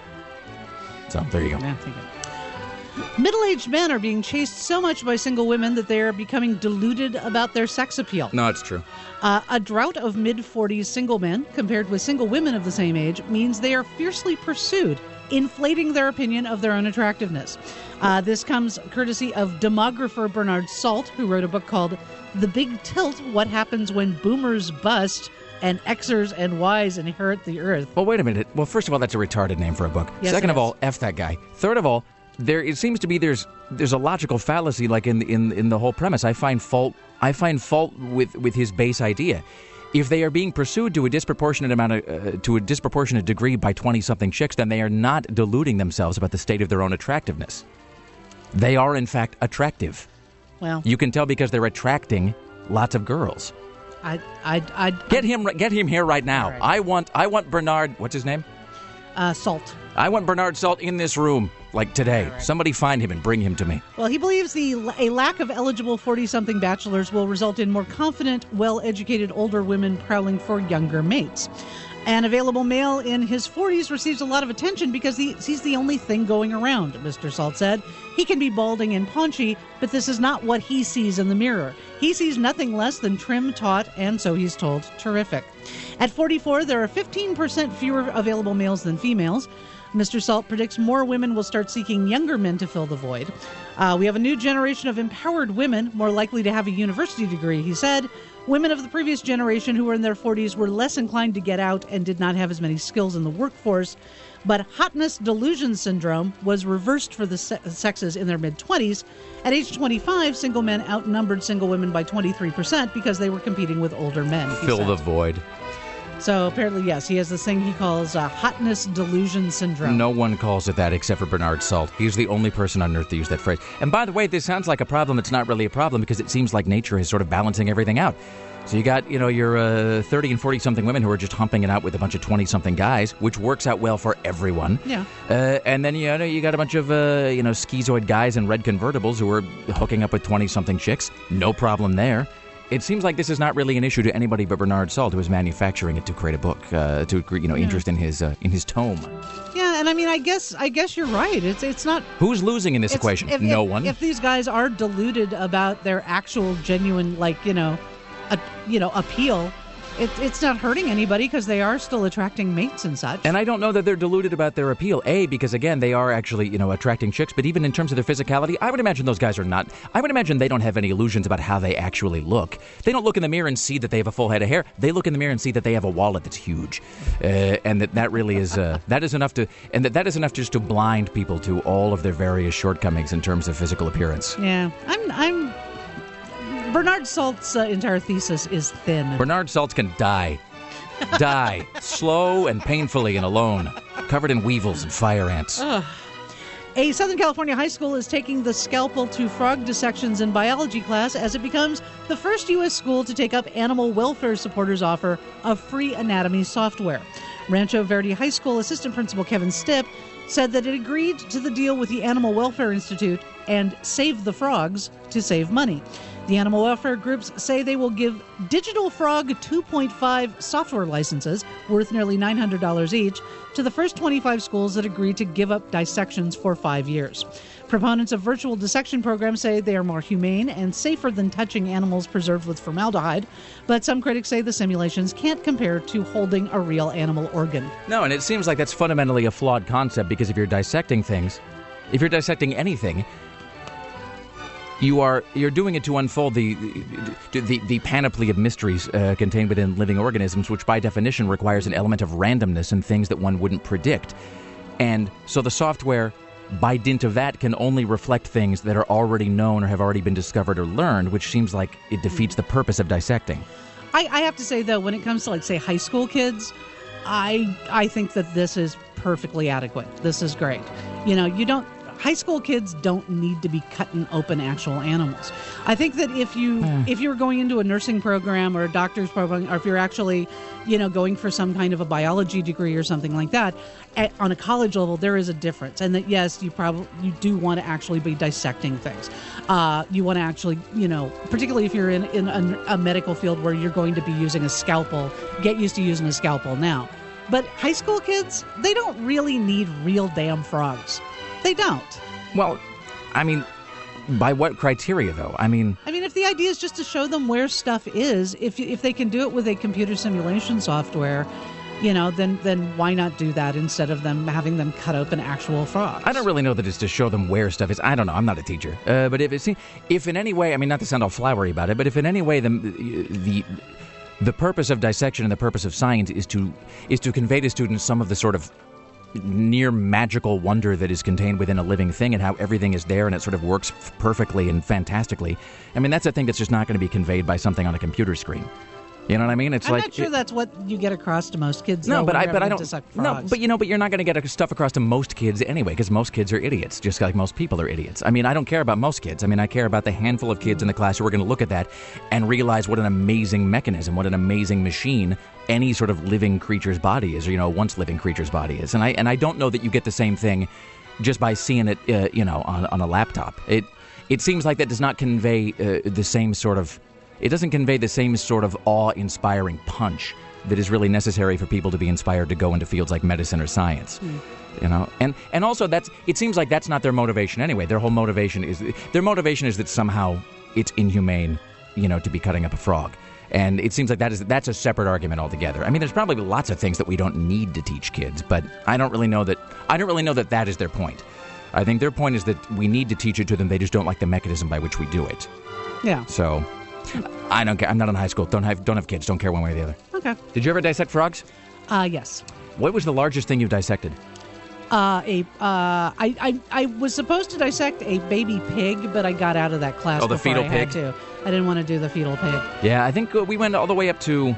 So there you go. Yeah, thank you. Middle-aged men are being chased so much by single women that they are becoming deluded about their sex appeal. No, it's true. Uh, a drought of mid-forties single men, compared with single women of the same age, means they are fiercely pursued, inflating their opinion of their own attractiveness. Uh, this comes courtesy of demographer Bernard Salt, who wrote a book called The Big Tilt, What Happens When Boomers Bust and Xers and Ys Inherit the Earth. Well, wait a minute. Well, first of all, that's a retarded name for a book. Yes, Second it of is. all, F that guy. Third of all, there it seems to be there's there's a logical fallacy like in in in the whole premise. I find fault I find fault with, with his base idea. If they are being pursued to a disproportionate amount of uh, to a disproportionate degree by twenty-something chicks, then they are not deluding themselves about the state of their own attractiveness. They are in fact attractive. Well, You can tell because they're attracting lots of girls. I, I, I, Get him get him here right now. All right. I want I want Bernard, what's his name? uh, Salt. I want Bernard Salt in this room, like today. All right. Somebody find him and bring him to me. Well, he believes the a lack of eligible forty-something bachelors will result in more confident, well-educated older women prowling for younger mates. An available male in his forties receives a lot of attention because he, he's the only thing going around, Mister Salt said. He can be balding and paunchy, but this is not what he sees in the mirror. He sees nothing less than trim, taut, and, so he's told, terrific. At forty-four, there are fifteen percent fewer available males than females. Mister Salt predicts more women will start seeking younger men to fill the void. Uh, we have a new generation of empowered women, more likely to have a university degree, he said. Women of the previous generation who were in their forties were less inclined to get out and did not have as many skills in the workforce. But hotness delusion syndrome was reversed for the se- sexes in their mid-twenties. At age twenty-five, single men outnumbered single women by twenty-three percent because they were competing with older men. Fill said. the void. So apparently, yes, he has this thing he calls uh, hotness delusion syndrome. No one calls it that except for Bernard Salt. He's the only person on earth to use that phrase. And by the way, this sounds like a problem. It's not really a problem because it seems like nature is sort of balancing everything out. So you got, you know, your uh, thirty and forty-something women who are just humping it out with a bunch of twenty-something guys, which works out well for everyone. Yeah. Uh, and then, you know, you got a bunch of, uh, you know, schizoid guys in red convertibles who are hooking up with twenty-something chicks. No problem there. It seems like this is not really an issue to anybody but Bernard Salt, who is manufacturing it to create a book, uh, to, you know, Yeah. interest in his uh, in his tome. Yeah, and I mean, I guess I guess you're right. It's it's not... Who's losing in this it's- equation? if- no if- one. If these guys are deluded about their actual, genuine, like, you know, a, you know, appeal, it, it's not hurting anybody because they are still attracting mates and such. And I don't know that they're deluded about their appeal. A, because again, they are actually, you know, attracting chicks. But even in terms of their physicality, I would imagine those guys are not. I would imagine they don't have any illusions about how they actually look. They don't look in the mirror and see that they have a full head of hair. They look in the mirror and see that they have a wallet that's huge, uh, and that that really is uh, that is enough to, and that that is enough just to blind people to all of their various shortcomings in terms of physical appearance. Yeah, I'm... I'm Bernard Salt's uh, entire thesis is thin. Bernard Salt can die. Die. Slow and painfully and alone. Covered in weevils and fire ants. A Southern California high school is taking the scalpel to frog dissections in biology class as it becomes the first U S school to take up animal welfare supporters' offer of free anatomy software. Rancho Verde High School assistant principal Kevin Stipp said that it agreed to the deal with the Animal Welfare Institute and Save the Frogs to save money. The animal welfare groups say they will give Digital Frog two point five software licenses, worth nearly nine hundred dollars each, to the first twenty-five schools that agree to give up dissections for five years. Proponents of virtual dissection programs say they are more humane and safer than touching animals preserved with formaldehyde, but some critics say the simulations can't compare to holding a real animal organ. No, and it seems like that's fundamentally a flawed concept because if you're dissecting things, if you're dissecting anything, You are you're doing it to unfold the the, the, the panoply of mysteries uh, contained within living organisms, which by definition requires an element of randomness and things that one wouldn't predict. And so the software, by dint of that, can only reflect things that are already known or have already been discovered or learned, which seems like it defeats the purpose of dissecting. I, I have to say, though, when it comes to, like, say, high school kids, I I think that this is perfectly adequate. This is great. You know, you don't... High school kids don't need to be cutting open actual animals. I think that if you Hmm. if you were going into a nursing program or a doctor's program, or if you're actually, you know, going for some kind of a biology degree or something like that, at, on a college level, there is a difference. And that, yes, you probably you do want to actually be dissecting things. Uh, you want to actually, you know, particularly if you're in, in a, a medical field where you're going to be using a scalpel, get used to using a scalpel now. But high school kids, they don't really need real damn frogs. They don't. Well, I mean, by what criteria, though? I mean... I mean, if the idea is just to show them where stuff is, if if they can do it with a computer simulation software, you know, then then why not do that instead of them having them cut open actual frogs? I don't really know that it's to show them where stuff is. I don't know. I'm not a teacher. Uh, but if, it, if in any way, I mean, not to sound all flowery about it, but if in any way the the... The purpose of dissection and the purpose of science is to is to convey to students some of the sort of near magical wonder that is contained within a living thing and how everything is there and it sort of works f- perfectly and fantastically. I mean, that's a thing that's just not going to be conveyed by something on a computer screen. You know what I mean? It's I'm like not sure it, that's what you get across to most kids. no, though, but when I you're but I having don't. to dissect No, frogs. but you know, but you're not going to get stuff across to most kids anyway, because most kids are idiots, just like most people are idiots. I mean, I don't care about most kids. I mean, I care about the handful of kids in the class who are going to look at that and realize what an amazing mechanism, what an amazing machine any sort of living creature's body is, or you know, once living creature's body is. And I and I don't know that you get the same thing just by seeing it, uh, you know, on on a laptop. It it seems like that does not convey uh, the same sort of. It doesn't convey the same sort of awe-inspiring punch that is really necessary for people to be inspired to go into fields like medicine or science. Mm. You know, and and also that's. It seems like that's not their motivation anyway. Their whole motivation is their motivation is that somehow it's inhumane, you know, to be cutting up a frog. And it seems like that is that's a separate argument altogether. I mean, there's probably lots of things that we don't need to teach kids, but I don't really know that. I don't really know that that is their point. I think their point is that we need to teach it to them. They just don't like the mechanism by which we do it. Yeah. So, I don't care. I'm not in high school. Don't have don't have kids. Don't care one way or the other. Okay. Did you ever dissect frogs? Uh, yes. What was the largest thing you've dissected? Uh, a, uh, I, I, I was supposed to dissect a baby pig, but I got out of that class Oh, the before fetal I pig? had to. I didn't want to do the fetal pig. Yeah, I think uh, we went all the way up to...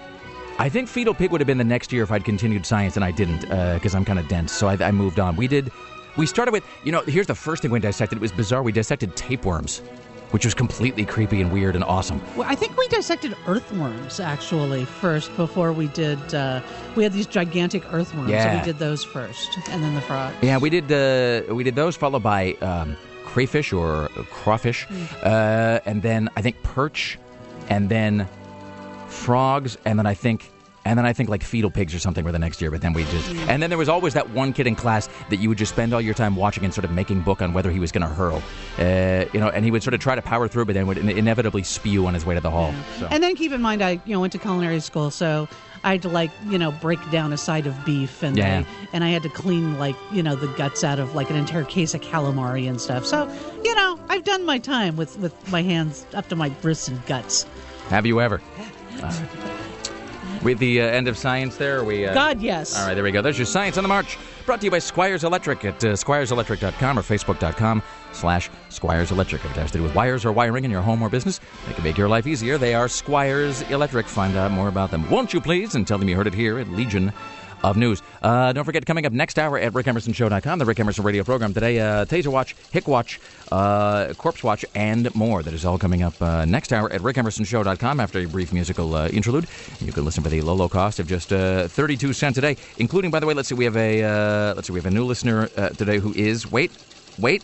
I think fetal pig would have been the next year if I'd continued science, and I didn't, because uh, I'm kind of dense, so I, I moved on. We did... We started with... You know, here's the first thing we dissected. It was bizarre. We dissected tapeworms, which was completely creepy and weird and awesome. Well, I think we dissected earthworms, actually, first, before we did... Uh, we had these gigantic earthworms, Yeah. so we did those first, and then the frogs. Yeah, we did uh, we did those, followed by um, crayfish or crawfish, Mm. uh, and then I think perch, and then frogs, and then I think... And then I think like fetal pigs or something were the next year, but then we just... Mm. And then there was always that one kid in class that you would just spend all your time watching and sort of making book on whether he was going to hurl. Uh, you know, and he would sort of try to power through, but then would in- inevitably spew on his way to the hall. So. And then keep in mind, I you know went to culinary school, so I had to like you know break down a side of beef, and Yeah. I, and I had to clean like you know the guts out of like an entire case of calamari and stuff. So you know I've done my time with, with my hands up to my wrists and guts. Have you ever? Uh, with the uh, end of science there, are we... Uh... God, yes. All right, there we go. There's your Science on the March, brought to you by Squires Electric at uh, squires electric dot com or facebook dot com slash Squires Electric. If it has to do with wires or wiring in your home or business, they can make your life easier. They are Squires Electric. Find out more about them, won't you please, and tell them you heard it here at Legion of News. Uh, don't forget, coming up next hour at rick emerson show dot com, the Rick Emerson radio program. Today, uh, Taser Watch, Hick Watch, uh, Corpse Watch, and more. That is all coming up uh, next hour at rick emerson show dot com after a brief musical uh, interlude. You can listen for the low, low cost of just uh, thirty-two cents a day, including, by the way, let's see, we have a uh, let's see, we have a new listener uh, today who is, wait, wait,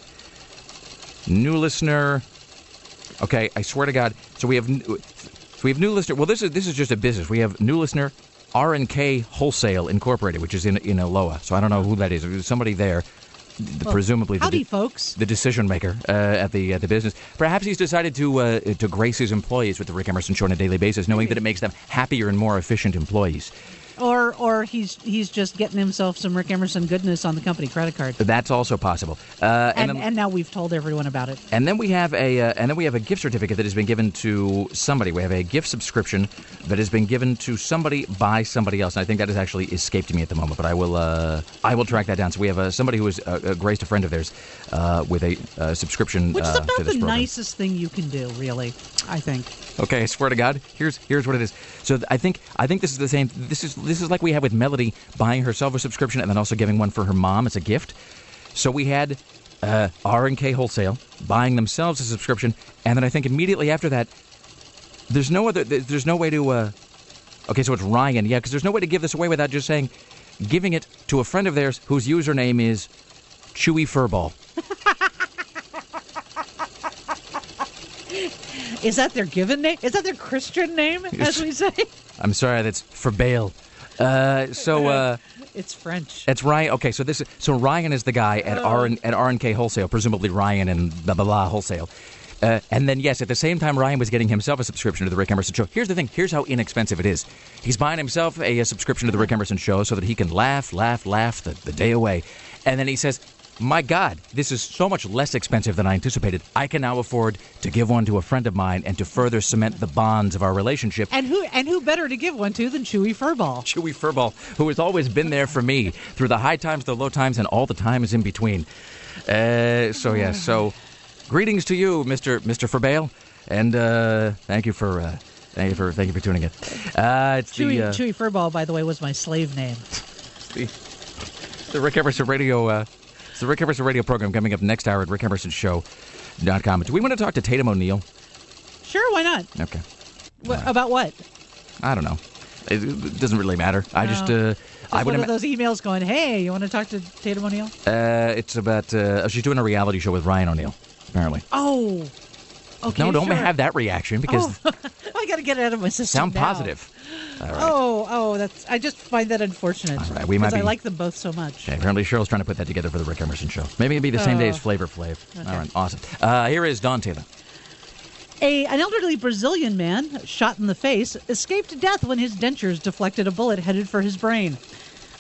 new listener, okay, I swear to God, so we have, so we have new listener, well, this is, this is just a business. We have new listener, R and K Wholesale Incorporated, which is in in Aloha. So I don't know who that is. There's somebody there, Well, presumably the, howdy, de- folks. the decision maker uh, at the at the business. Perhaps he's decided to uh, to grace his employees with the Rick Emerson Show on a daily basis, knowing that it makes them happier and more efficient employees. Or or he's he's just getting himself some Rick Emerson goodness on the company credit card. That's also possible. Uh, And then, and now we've told everyone about it. And then we have a uh, and then we have a gift certificate that has been given to somebody. We have a gift subscription that has been given to somebody by somebody else. And I think that has actually escaped me at the moment, but I will uh, I will track that down. So we have uh, somebody who has uh, uh, graced a friend of theirs uh, with a uh, subscription. Which is uh, about to this the program. nicest thing you can do, really, I think. Okay, I swear to God, here's here's what it is. So th- I think I think this is the same. This is this is like we had with Melody buying herself a subscription and then also giving one for her mom as a gift. So we had uh, R and K Wholesale buying themselves a subscription, and then I think immediately after that, there's no other. There's no way to. Uh, okay, so it's Ryan, yeah, because there's no way to give this away without just saying, giving it to a friend of theirs whose username is Chewy Furball. Is that their given name? Is that their Christian name, as we say? I'm sorry, that's for bail. Uh, so uh, It's French. it's Ryan. Okay, so this is so Ryan is the guy at R and at R and K Wholesale, presumably Ryan and blah blah blah Wholesale. Uh, and then, yes, at the same time, Ryan was getting himself a subscription to the Rick Emerson Show. Here's the thing. Here's how inexpensive it is. He's buying himself a, a subscription to the Rick Emerson Show so that he can laugh, laugh, laugh the, the day away. And then he says, my God, this is so much less expensive than I anticipated. I can now afford to give one to a friend of mine and to further cement the bonds of our relationship. And who and who better to give one to than Chewy Furball? Chewy Furball, who has always been there for me through the high times, the low times, and all the times in between. Uh, so, yeah, so greetings to you, Mister Mister Furball, and uh, thank you for uh, thank you for thank you for tuning in. Uh, it's Chewy, the, uh, Chewy Furball, by the way, was my slave name. the, the Rick Emerson Radio. Uh, it's the Rick Emerson Radio program coming up next hour at rick emerson show dot com. Do we want to talk to Tatum O'Neal? Sure, why not? Okay. Wh- about what? I don't know. It, it doesn't really matter. I just uh, I One would. of Ima- those emails going, hey, you want to talk to Tatum O'Neal? uh, it's about. Uh, she's doing a reality show with Ryan O'Neal, apparently. Oh, okay. No, don't sure. have that reaction because Oh, I got to get it out of my system. sound now. positive. All right. Oh, oh, that's. I just find that unfortunate. All right, we might because I be- like them both so much. Okay, apparently Cheryl's trying to put that together for the Rick Emerson Show. Maybe it'll be the same day as Oh. Flavor Flav. Okay. All right, awesome. Uh, here is Don Taylor. A, an elderly Brazilian man, shot in the face, escaped death when his dentures deflected a bullet headed for his brain.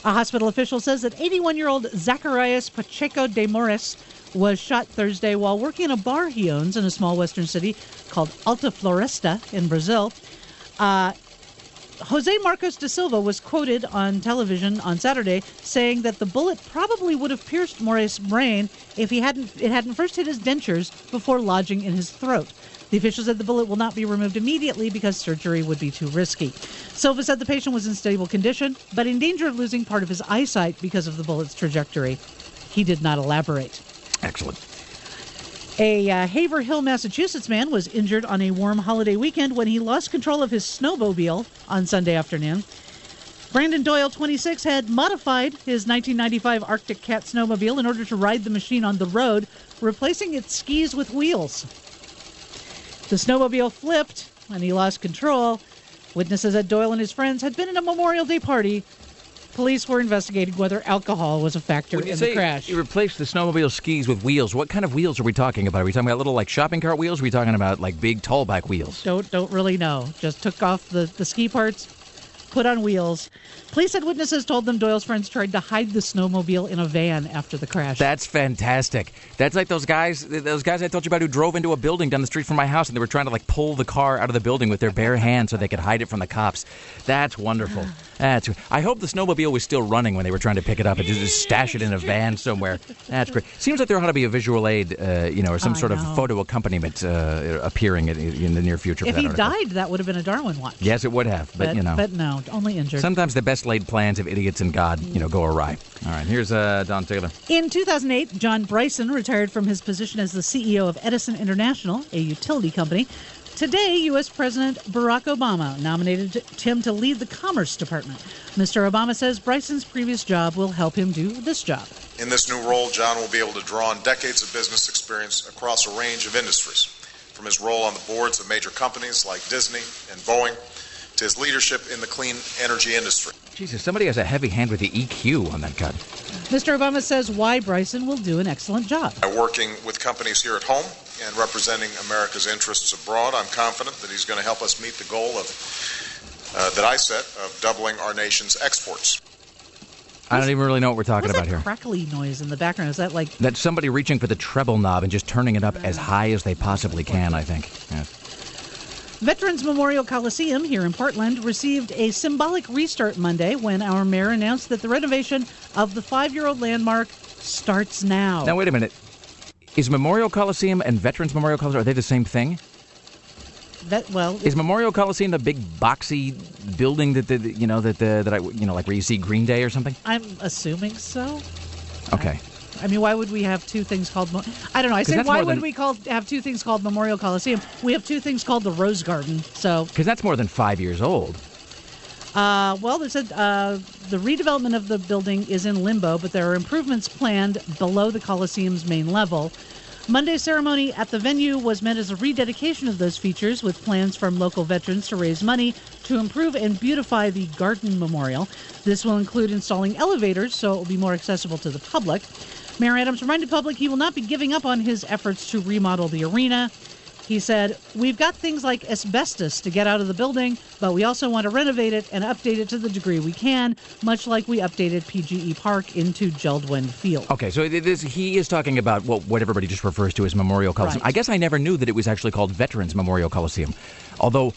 A hospital official says that eighty-one-year-old Zacharias Pacheco de Morris was shot Thursday while working in a bar he owns in a small western city called Alta Floresta in Brazil. Uh, Jose Marcos da Silva was quoted on television on Saturday saying that the bullet probably would have pierced Morris' brain if he hadn't it hadn't first hit his dentures before lodging in his throat. The official said the bullet will not be removed immediately because surgery would be too risky. Silva said the patient was in stable condition, but in danger of losing part of his eyesight because of the bullet's trajectory. He did not elaborate. Excellent. A uh, Haverhill, Massachusetts man was injured on a warm holiday weekend when he lost control of his snowmobile on Sunday afternoon. Brandon Doyle, twenty-six, had modified his nineteen ninety-five Arctic Cat snowmobile in order to ride the machine on the road, replacing its skis with wheels. The snowmobile flipped when he lost control. Witnesses said Doyle and his friends had been at a Memorial Day party. Police were investigating whether alcohol was a factor When you in say the crash. You replaced the snowmobile skis with wheels. What kind of wheels are we talking about? Are we talking about little like shopping cart wheels? Or are we talking about like big tall back wheels? Don't don't really know. Just took off the, the ski parts, put on wheels. Police said witnesses told them Doyle's friends tried to hide the snowmobile in a van after the crash. That's fantastic. That's like those guys those guys I told you about who drove into a building down the street from my house and they were trying to like pull the car out of the building with their bare hands so they could hide it from the cops. That's wonderful. That's. I hope the snowmobile was still running when they were trying to pick it up and just stash it in a van somewhere. That's great. Seems like there ought to be a visual aid, uh, you know, or some I sort know. of photo accompaniment uh, appearing in, in the near future. If for that he article. died, that would have been a Darwin watch. Yes, it would have, but, but you know. But no, only injured. Sometimes the best laid plans of idiots and God, you know, go awry. All right, here's uh, Don Taylor. In two thousand eight, John Bryson retired from his position as the C E O of Edison International, a utility company. Today, U S. President Barack Obama nominated him to lead the Commerce Department. Mister Obama says Bryson's previous job will help him do this job. In this new role, John will be able to draw on decades of business experience across a range of industries, from his role on the boards of major companies like Disney and Boeing, to his leadership in the clean energy industry. Jesus, somebody has a heavy hand with the E Q on that cut. Mister Obama says why Bryson will do an excellent job. By working with companies here at home and representing America's interests abroad, I'm confident that he's going to help us meet the goal of uh, that I set of doubling our nation's exports. I don't even really know what we're talking What's about that here. crackly noise in the background? Is that like... That's somebody reaching for the treble knob and just turning it up as high as they possibly can, I think. Yes. Veterans Memorial Coliseum here in Portland received a symbolic restart Monday when our mayor announced that the renovation of the five-year-old landmark starts now. Now, wait a minute. Is Memorial Coliseum and Veterans Memorial Coliseum, are they the same thing? That, well, Is Memorial Coliseum the big boxy building that, the, you know, that, the, that I, you know, like where you see Green Day or something? I'm assuming so. Okay. I mean, why would we have two things called... Mo- I don't know. I say, that's why more would than- we call have two things called Memorial Coliseum? We have two things called the Rose Garden. So, Because that's more than five years old. uh, well, they said uh, the redevelopment of the building is in limbo, but there are improvements planned below the Coliseum's main level. Monday's ceremony at the venue was meant as a rededication of those features with plans from local veterans to raise money to improve and beautify the Garden Memorial. This will include installing elevators so it will be more accessible to the public. Mayor Adams reminded the public he will not be giving up on his efforts to remodel the arena. He said, we've got things like asbestos to get out of the building, but we also want to renovate it and update it to the degree we can, much like we updated P G E Park into Geldwin Field. Okay, so this, he is talking about what, what everybody just refers to as Memorial Coliseum. Right. I guess I never knew that it was actually called Veterans Memorial Coliseum. Although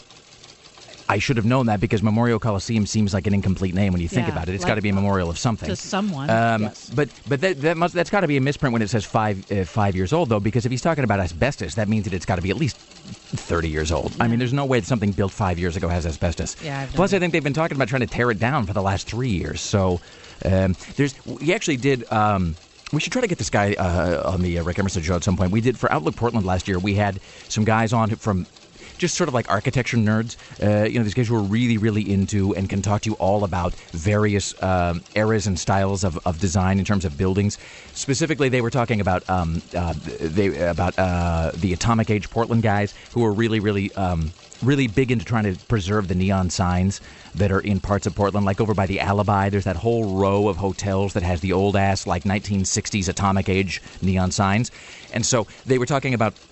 I should have known that because Memorial Coliseum seems like an incomplete name when you think Yeah, about it. It's like- got to be a memorial of something. To someone, Um, yes. But but that that must that's got to be a misprint when it says five uh, five years old though, because if he's talking about asbestos, that means that it's got to be at least thirty years old. I mean, there's no way that something built five years ago has asbestos. Yeah, I've Plus, done I think they've been talking about trying to tear it down for the last three years. So um, there's we actually did. Um, we should try to get this guy uh, on the uh, Rick Emerson show at some point. We did for Outlook Portland last year. We had some guys on who- from. Just sort of like architecture nerds, uh, you know, these guys who are really, really into and can talk to you all about various um, eras and styles of, of design in terms of buildings. Specifically, they were talking about um, uh, they about uh, the Atomic Age Portland guys who are really, really, um, really big into trying to preserve the neon signs that are in parts of Portland. Like over by the Alibi, there's that whole row of hotels that has the old ass like nineteen sixties Atomic Age neon signs, and so they were talking about.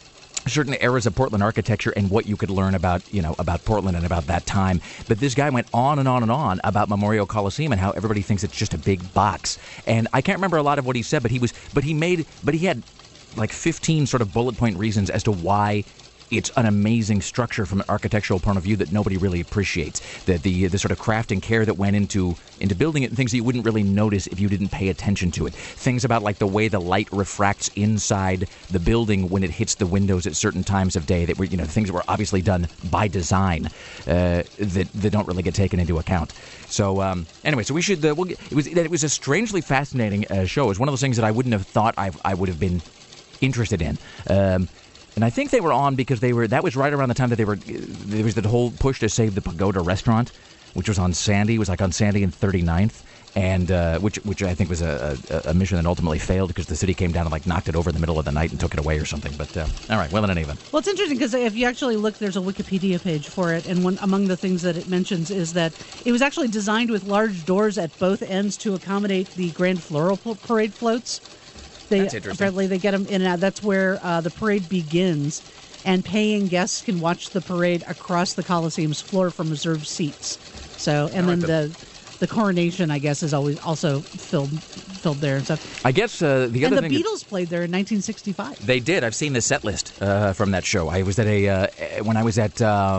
certain eras of Portland architecture and what you could learn about, you know, about Portland and about that time. But this guy went on and on and on about Memorial Coliseum and how everybody thinks it's just a big box. And I can't remember a lot of what he said, but he was, but he made, but he had like fifteen sort of bullet point reasons as to why it's an amazing structure from an architectural point of view that nobody really appreciates. The, the the sort of craft and care that went into into building it, and things that you wouldn't really notice if you didn't pay attention to it. Things about like the way the light refracts inside the building when it hits the windows at certain times of day. That were, you know, things that were obviously done by design uh, that that don't really get taken into account. So um, anyway, so we should. Uh, we'll get, it was it was a strangely fascinating uh, show. It was one of those things that I wouldn't have thought I I would have been interested in. Um, And I think they were on because they were. That was right around the time that they were. There was the whole push to save the Pagoda Restaurant, which was on Sandy. It was like on Sandy and thirty-ninth, and uh, which which I think was a, a, a mission that ultimately failed because the city came down and like knocked it over in the middle of the night and took it away or something. But uh, all right, well in any event. Well, it's interesting because if you actually look, there's a Wikipedia page for it, and one among the things that it mentions is that it was actually designed with large doors at both ends to accommodate the Grand Floral Parade floats. They, That's interesting. Apparently, they get them in and out. That's where uh, the parade begins, and paying guests can watch the parade across the Coliseum's floor from reserved seats. So, and then the the coronation, I guess, is always also filled filled there and stuff. I guess uh, the other and the thing Beatles played there in nineteen sixty-five. They did. I've seen the set list uh, from that show. I was at a uh, when I was at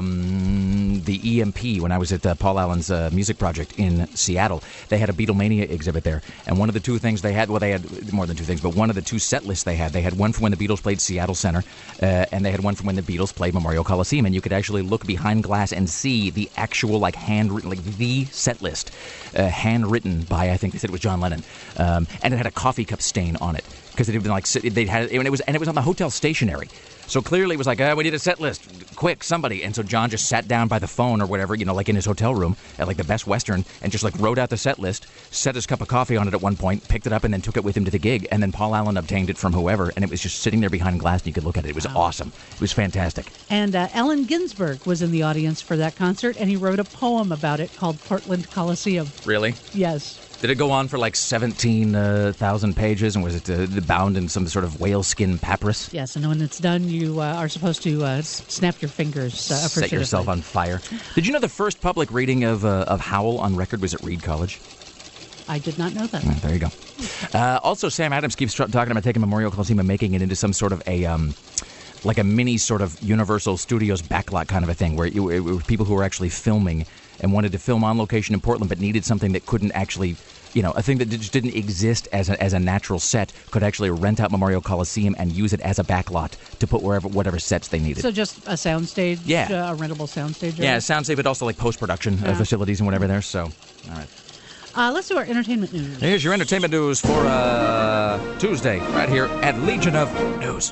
um, the E M P when I was at uh, Paul Allen's uh, music project in Seattle. They had a Beatlemania exhibit there, and one of the two things they had, well, they had more than two things, but one of the two set lists they had, they had one from when the Beatles played Seattle Center, uh, and they had one from when the Beatles played Memorial Coliseum, and you could actually look behind glass and see the actual like handwritten, like the set list, uh, handwritten by I think they said it was John Lennon. Um, and it had a coffee cup stain on it because it had been like they had it, and it was and it was on the hotel stationery. So clearly it was like, oh, we need a set list, quick, somebody. And so John just sat down by the phone or whatever, you know, like in his hotel room at like the Best Western, and just like wrote out the set list, set his cup of coffee on it at one point, picked it up, and then took it with him to the gig. And then Paul Allen obtained it from whoever, and it was just sitting there behind glass, and you could look at it. It was wow. awesome. It was fantastic. And uh, Allen Ginsberg was in the audience for that concert, and he wrote a poem about it called Portland Coliseum. Really? Yes. Did it go on for like seventeen thousand uh, pages, and was it uh, bound in some sort of whaleskin papyrus? Yes, and when it's done, you uh, are supposed to uh, snap your fingers. Uh, Set yourself on fire. Did you know the first public reading of uh, of Howl on record was at Reed College? I did not know that. Mm, there you go. Uh, also, Sam Adams keeps tr- talking about taking Memorial Coliseum and making it into some sort of a... Um, like a mini sort of Universal Studios backlot kind of a thing, where it, it were people who were actually filming and wanted to film on location in Portland, but needed something that couldn't actually, you know, a thing that just didn't exist as a, as a natural set, could actually rent out Memorial Coliseum and use it as a backlot to put wherever whatever sets they needed. So just a soundstage, yeah. uh, a rentable soundstage? Yeah, a soundstage, but also like post-production yeah. uh, facilities and whatever there, so, all right. Uh, let's do our entertainment news. Here's your entertainment news for uh, Tuesday, right here at Legion of News.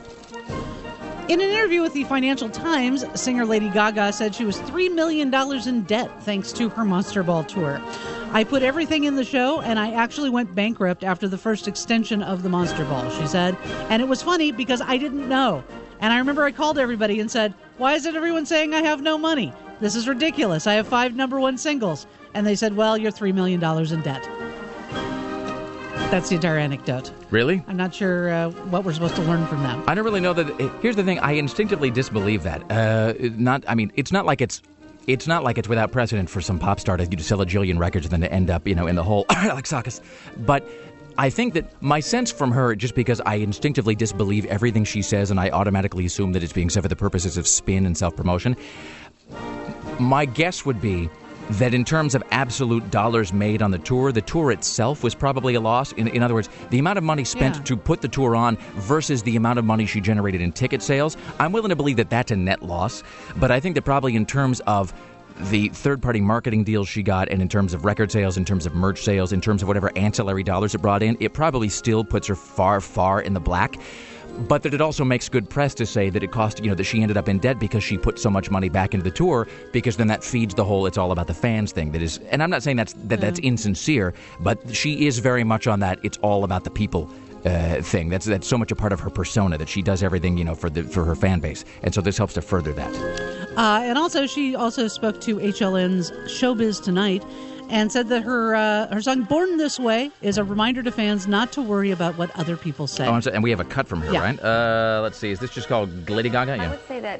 In an interview with the Financial Times, singer Lady Gaga said she was three million dollars in debt thanks to her Monster Ball tour. I put everything in the show, and I actually went bankrupt after the first extension of the Monster Ball, she said. And it was funny because I didn't know. And I remember I called everybody and said, why is it everyone saying I have no money? This is ridiculous. I have five number one singles. And they said, well, you're three million dollars in debt. That's the entire anecdote. Really? I'm not sure uh, what we're supposed to learn from that. I don't really know that. It, here's the thing. I instinctively disbelieve that. Uh, not. I mean, it's not like it's. It's not like it's without precedent for some pop star to, to sell a jillion records and then to end up, you know, in the hole like Sakis. But I think that my sense from her, just because I instinctively disbelieve everything she says and I automatically assume that it's being said for the purposes of spin and self-promotion, my guess would be that in terms of absolute dollars made on the tour, the tour itself was probably a loss. In, in other words, the amount of money spent yeah. to put the tour on versus the amount of money she generated in ticket sales, I'm willing to believe that that's a net loss. But I think that probably in terms of the third-party marketing deals she got, and in terms of record sales, in terms of merch sales, in terms of whatever ancillary dollars it brought in, it probably still puts her far, far in the black. But that it also makes good press to say that it cost, you know, that she ended up in debt because she put so much money back into the tour, because then that feeds the whole it's all about the fans thing that is, and I'm not saying that's that that's insincere, but she is very much on that it's all about the people uh, thing. That's that's so much a part of her persona that she does everything, you know, for the for her fan base, and so this helps to further that. Uh, and also, she also spoke to H L N's Showbiz Tonight and said that her uh, her song "Born This Way" is a reminder to fans not to worry about what other people say. Oh, and we have a cut from her, yeah. right? Uh, let's see. Is this just called Lady Gaga? Yeah. I would say that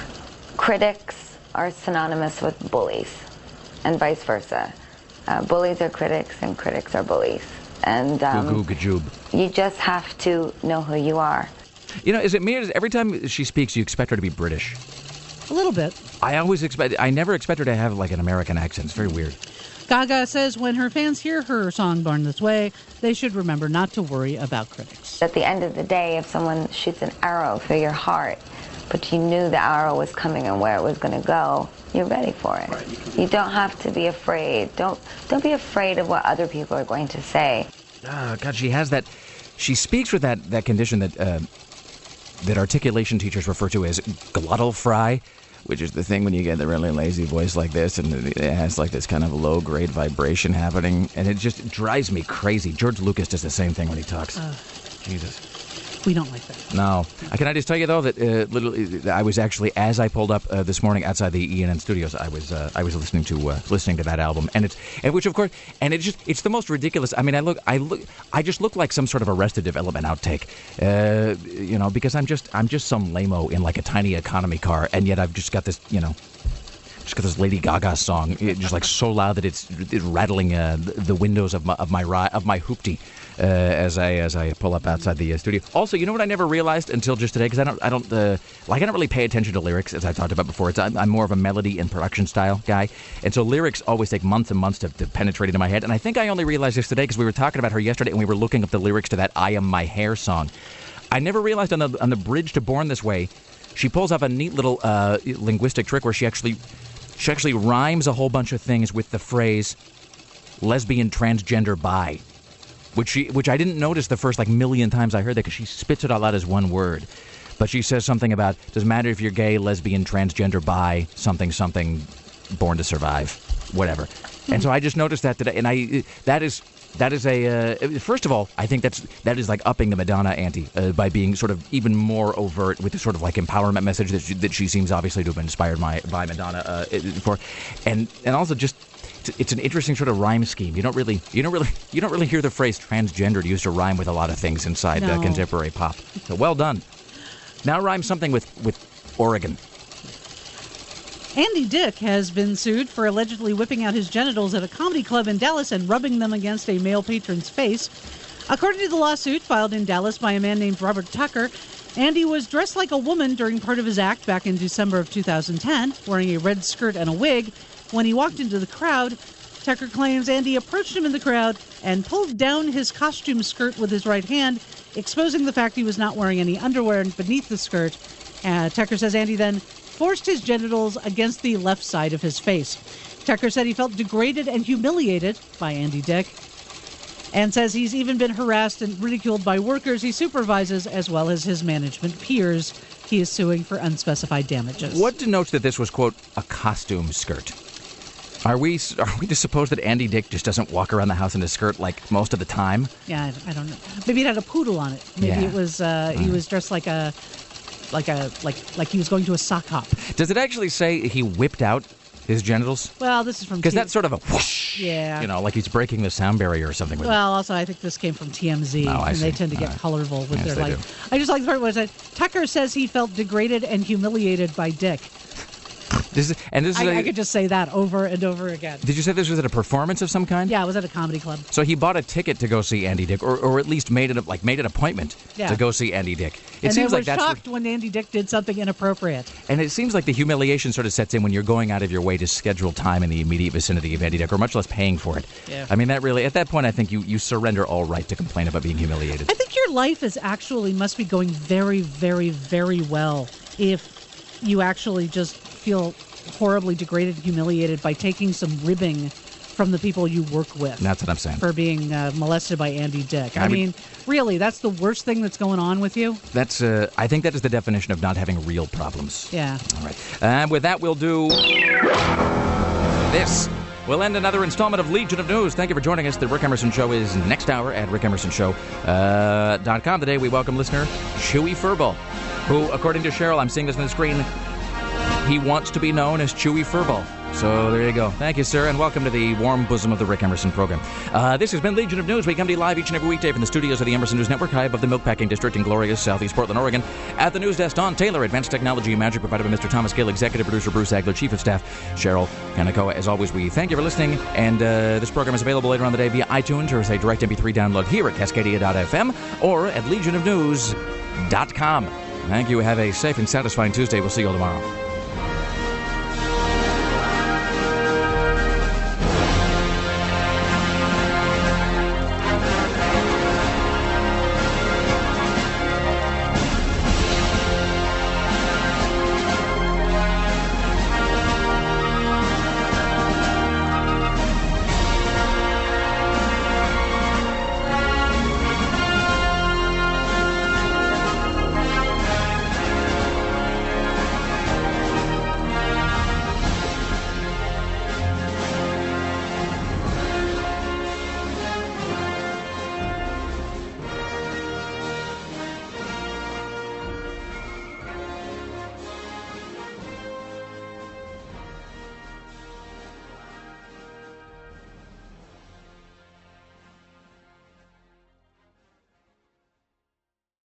critics are synonymous with bullies, and vice versa. Uh, bullies are critics, and critics are bullies. And um, Goo goo gajoob. You just have to know who you are. You know, is it me? Or is every time she speaks, you expect her to be British? A little bit. I always expect. I never expect her to have like an American accent. It's very weird. Gaga says when her fans hear her song "Born This Way," they should remember not to worry about critics. At the end of the day, if someone shoots an arrow through your heart, but you knew the arrow was coming and where it was going to go, you're ready for it. You don't have to be afraid. Don't don't be afraid of what other people are going to say. Oh, God, she has that. She speaks with that, that condition that uh, that articulation teachers refer to as glottal fry, which is the thing when you get the really lazy voice like this, and it has like this kind of low-grade vibration happening, and it just drives me crazy. George Lucas does the same thing when he talks. Uh, Jesus. We don't like that. No. Uh, can I just tell you, though, that uh, little, uh, I was actually, as I pulled up uh, this morning outside the E N N studios, I was uh, I was listening to uh, listening to that album, and it's and which of course, and it just it's the most ridiculous. I mean, I look, I look, I just look like some sort of Arrested Development outtake, uh, you know, because I'm just I'm just some lame-o in like a tiny economy car, and yet I've just got this, you know. Just got this Lady Gaga song, it just like so loud that it's, it's rattling uh, the windows of my of my ri- of my hoopty uh, as I as I pull up outside the uh, studio. Also, you know what I never realized until just today, because I don't I don't uh, like I don't really pay attention to lyrics, as I talked about before. It's I'm, I'm more of a melody and production style guy, and so lyrics always take months and months to, to penetrate into my head. And I think I only realized this today because we were talking about her yesterday, and we were looking up the lyrics to that "I Am My Hair" song. I never realized on the on the bridge to "Born This Way," she pulls off a neat little uh, linguistic trick where she actually. She actually rhymes a whole bunch of things with the phrase lesbian, transgender, bi, which she, which I didn't notice the first like million times I heard that because she spits it all out as one word. But she says something about, doesn't matter if you're gay, lesbian, transgender, bi, something, something, born to survive, whatever. Mm-hmm. And so I just noticed that today, and I that is... That is a, uh, first of all, I think that's that is like upping the Madonna ante uh, by being sort of even more overt with the sort of like empowerment message that she, that she seems obviously to have been inspired by, by Madonna uh, for, and and also just it's an interesting sort of rhyme scheme. You don't really you don't really you don't really hear the phrase transgendered used to rhyme with a lot of things inside no. uh, contemporary pop. So well done. Now rhyme something with with Oregon. Andy Dick has been sued for allegedly whipping out his genitals at a comedy club in Dallas and rubbing them against a male patron's face. According to the lawsuit filed in Dallas by a man named Robert Tucker, Andy was dressed like a woman during part of his act back in December of two thousand ten, wearing a red skirt and a wig. When he walked into the crowd, Tucker claims Andy approached him in the crowd and pulled down his costume skirt with his right hand, exposing the fact he was not wearing any underwear beneath the skirt. Uh, Tucker says Andy then forced his genitals against the left side of his face. Tucker said he felt degraded and humiliated by Andy Dick, and says he's even been harassed and ridiculed by workers he supervises as well as his management peers. He is suing for unspecified damages. What denotes that this was, quote, a costume skirt? Are we are we to suppose that Andy Dick just doesn't walk around the house in a skirt like most of the time? Yeah, I, I don't know. Maybe it had a poodle on it. Maybe yeah. it was uh, he was dressed like a like a like like he was going to a sock hop. Does it actually say he whipped out his genitals? Well, this is from because T- that's sort of a whoosh. Yeah. You know, like he's breaking the sound barrier or something. With well, it. also I think this came from T M Z, oh, I and see. they tend to get right. colorful with yes, their they like. Do. I just like the part where it said Tucker says he felt degraded and humiliated by Dick. This is, and this is I, a, I could just say that over and over again. Did you say this was at a performance of some kind? Yeah, it was at a comedy club. So he bought a ticket to go see Andy Dick, or, or at least made it a, like made an appointment yeah. to go see Andy Dick. It and seems they were like that's shocked what, when Andy Dick did something inappropriate. And it seems like the humiliation sort of sets in when you're going out of your way to schedule time in the immediate vicinity of Andy Dick, or much less paying for it. Yeah. I mean, that really, at that point, I think you, you surrender all right to complain about being humiliated. I think your life is actually must be going very, very, very well if you actually just feel horribly degraded and humiliated by taking some ribbing from the people you work with. That's what I'm saying. For being uh, molested by Andy Dick. I, I mean, would, really, that's the worst thing that's going on with you? That's, uh, I think that is the definition of not having real problems. Yeah. All right. And with that, we'll do this. We'll end another installment of Legion of News. Thank you for joining us. The Rick Emerson Show is next hour at rick emerson show dot com. Today, we welcome listener Chewy Furball, who, according to Cheryl, I'm seeing this on the screen, he wants to be known as Chewy Furball. So there you go. Thank you, sir, and welcome to the warm bosom of the Rick Emerson program. Uh, this has been Legion of News. We come to you live each and every weekday from the studios of the Emerson News Network, high above the Milkpacking District in glorious southeast Portland, Oregon. At the news desk, Don Taylor, advanced technology and magic provided by Mister Thomas Gill, executive producer Bruce Agler, chief of staff Cheryl Kanakoa. As always, we thank you for listening, and uh, this program is available later on the day via iTunes or as a direct M P three download here at Cascadia dot f m or at legion of news dot com. Thank you. Have a safe and satisfying Tuesday. We'll see you all tomorrow.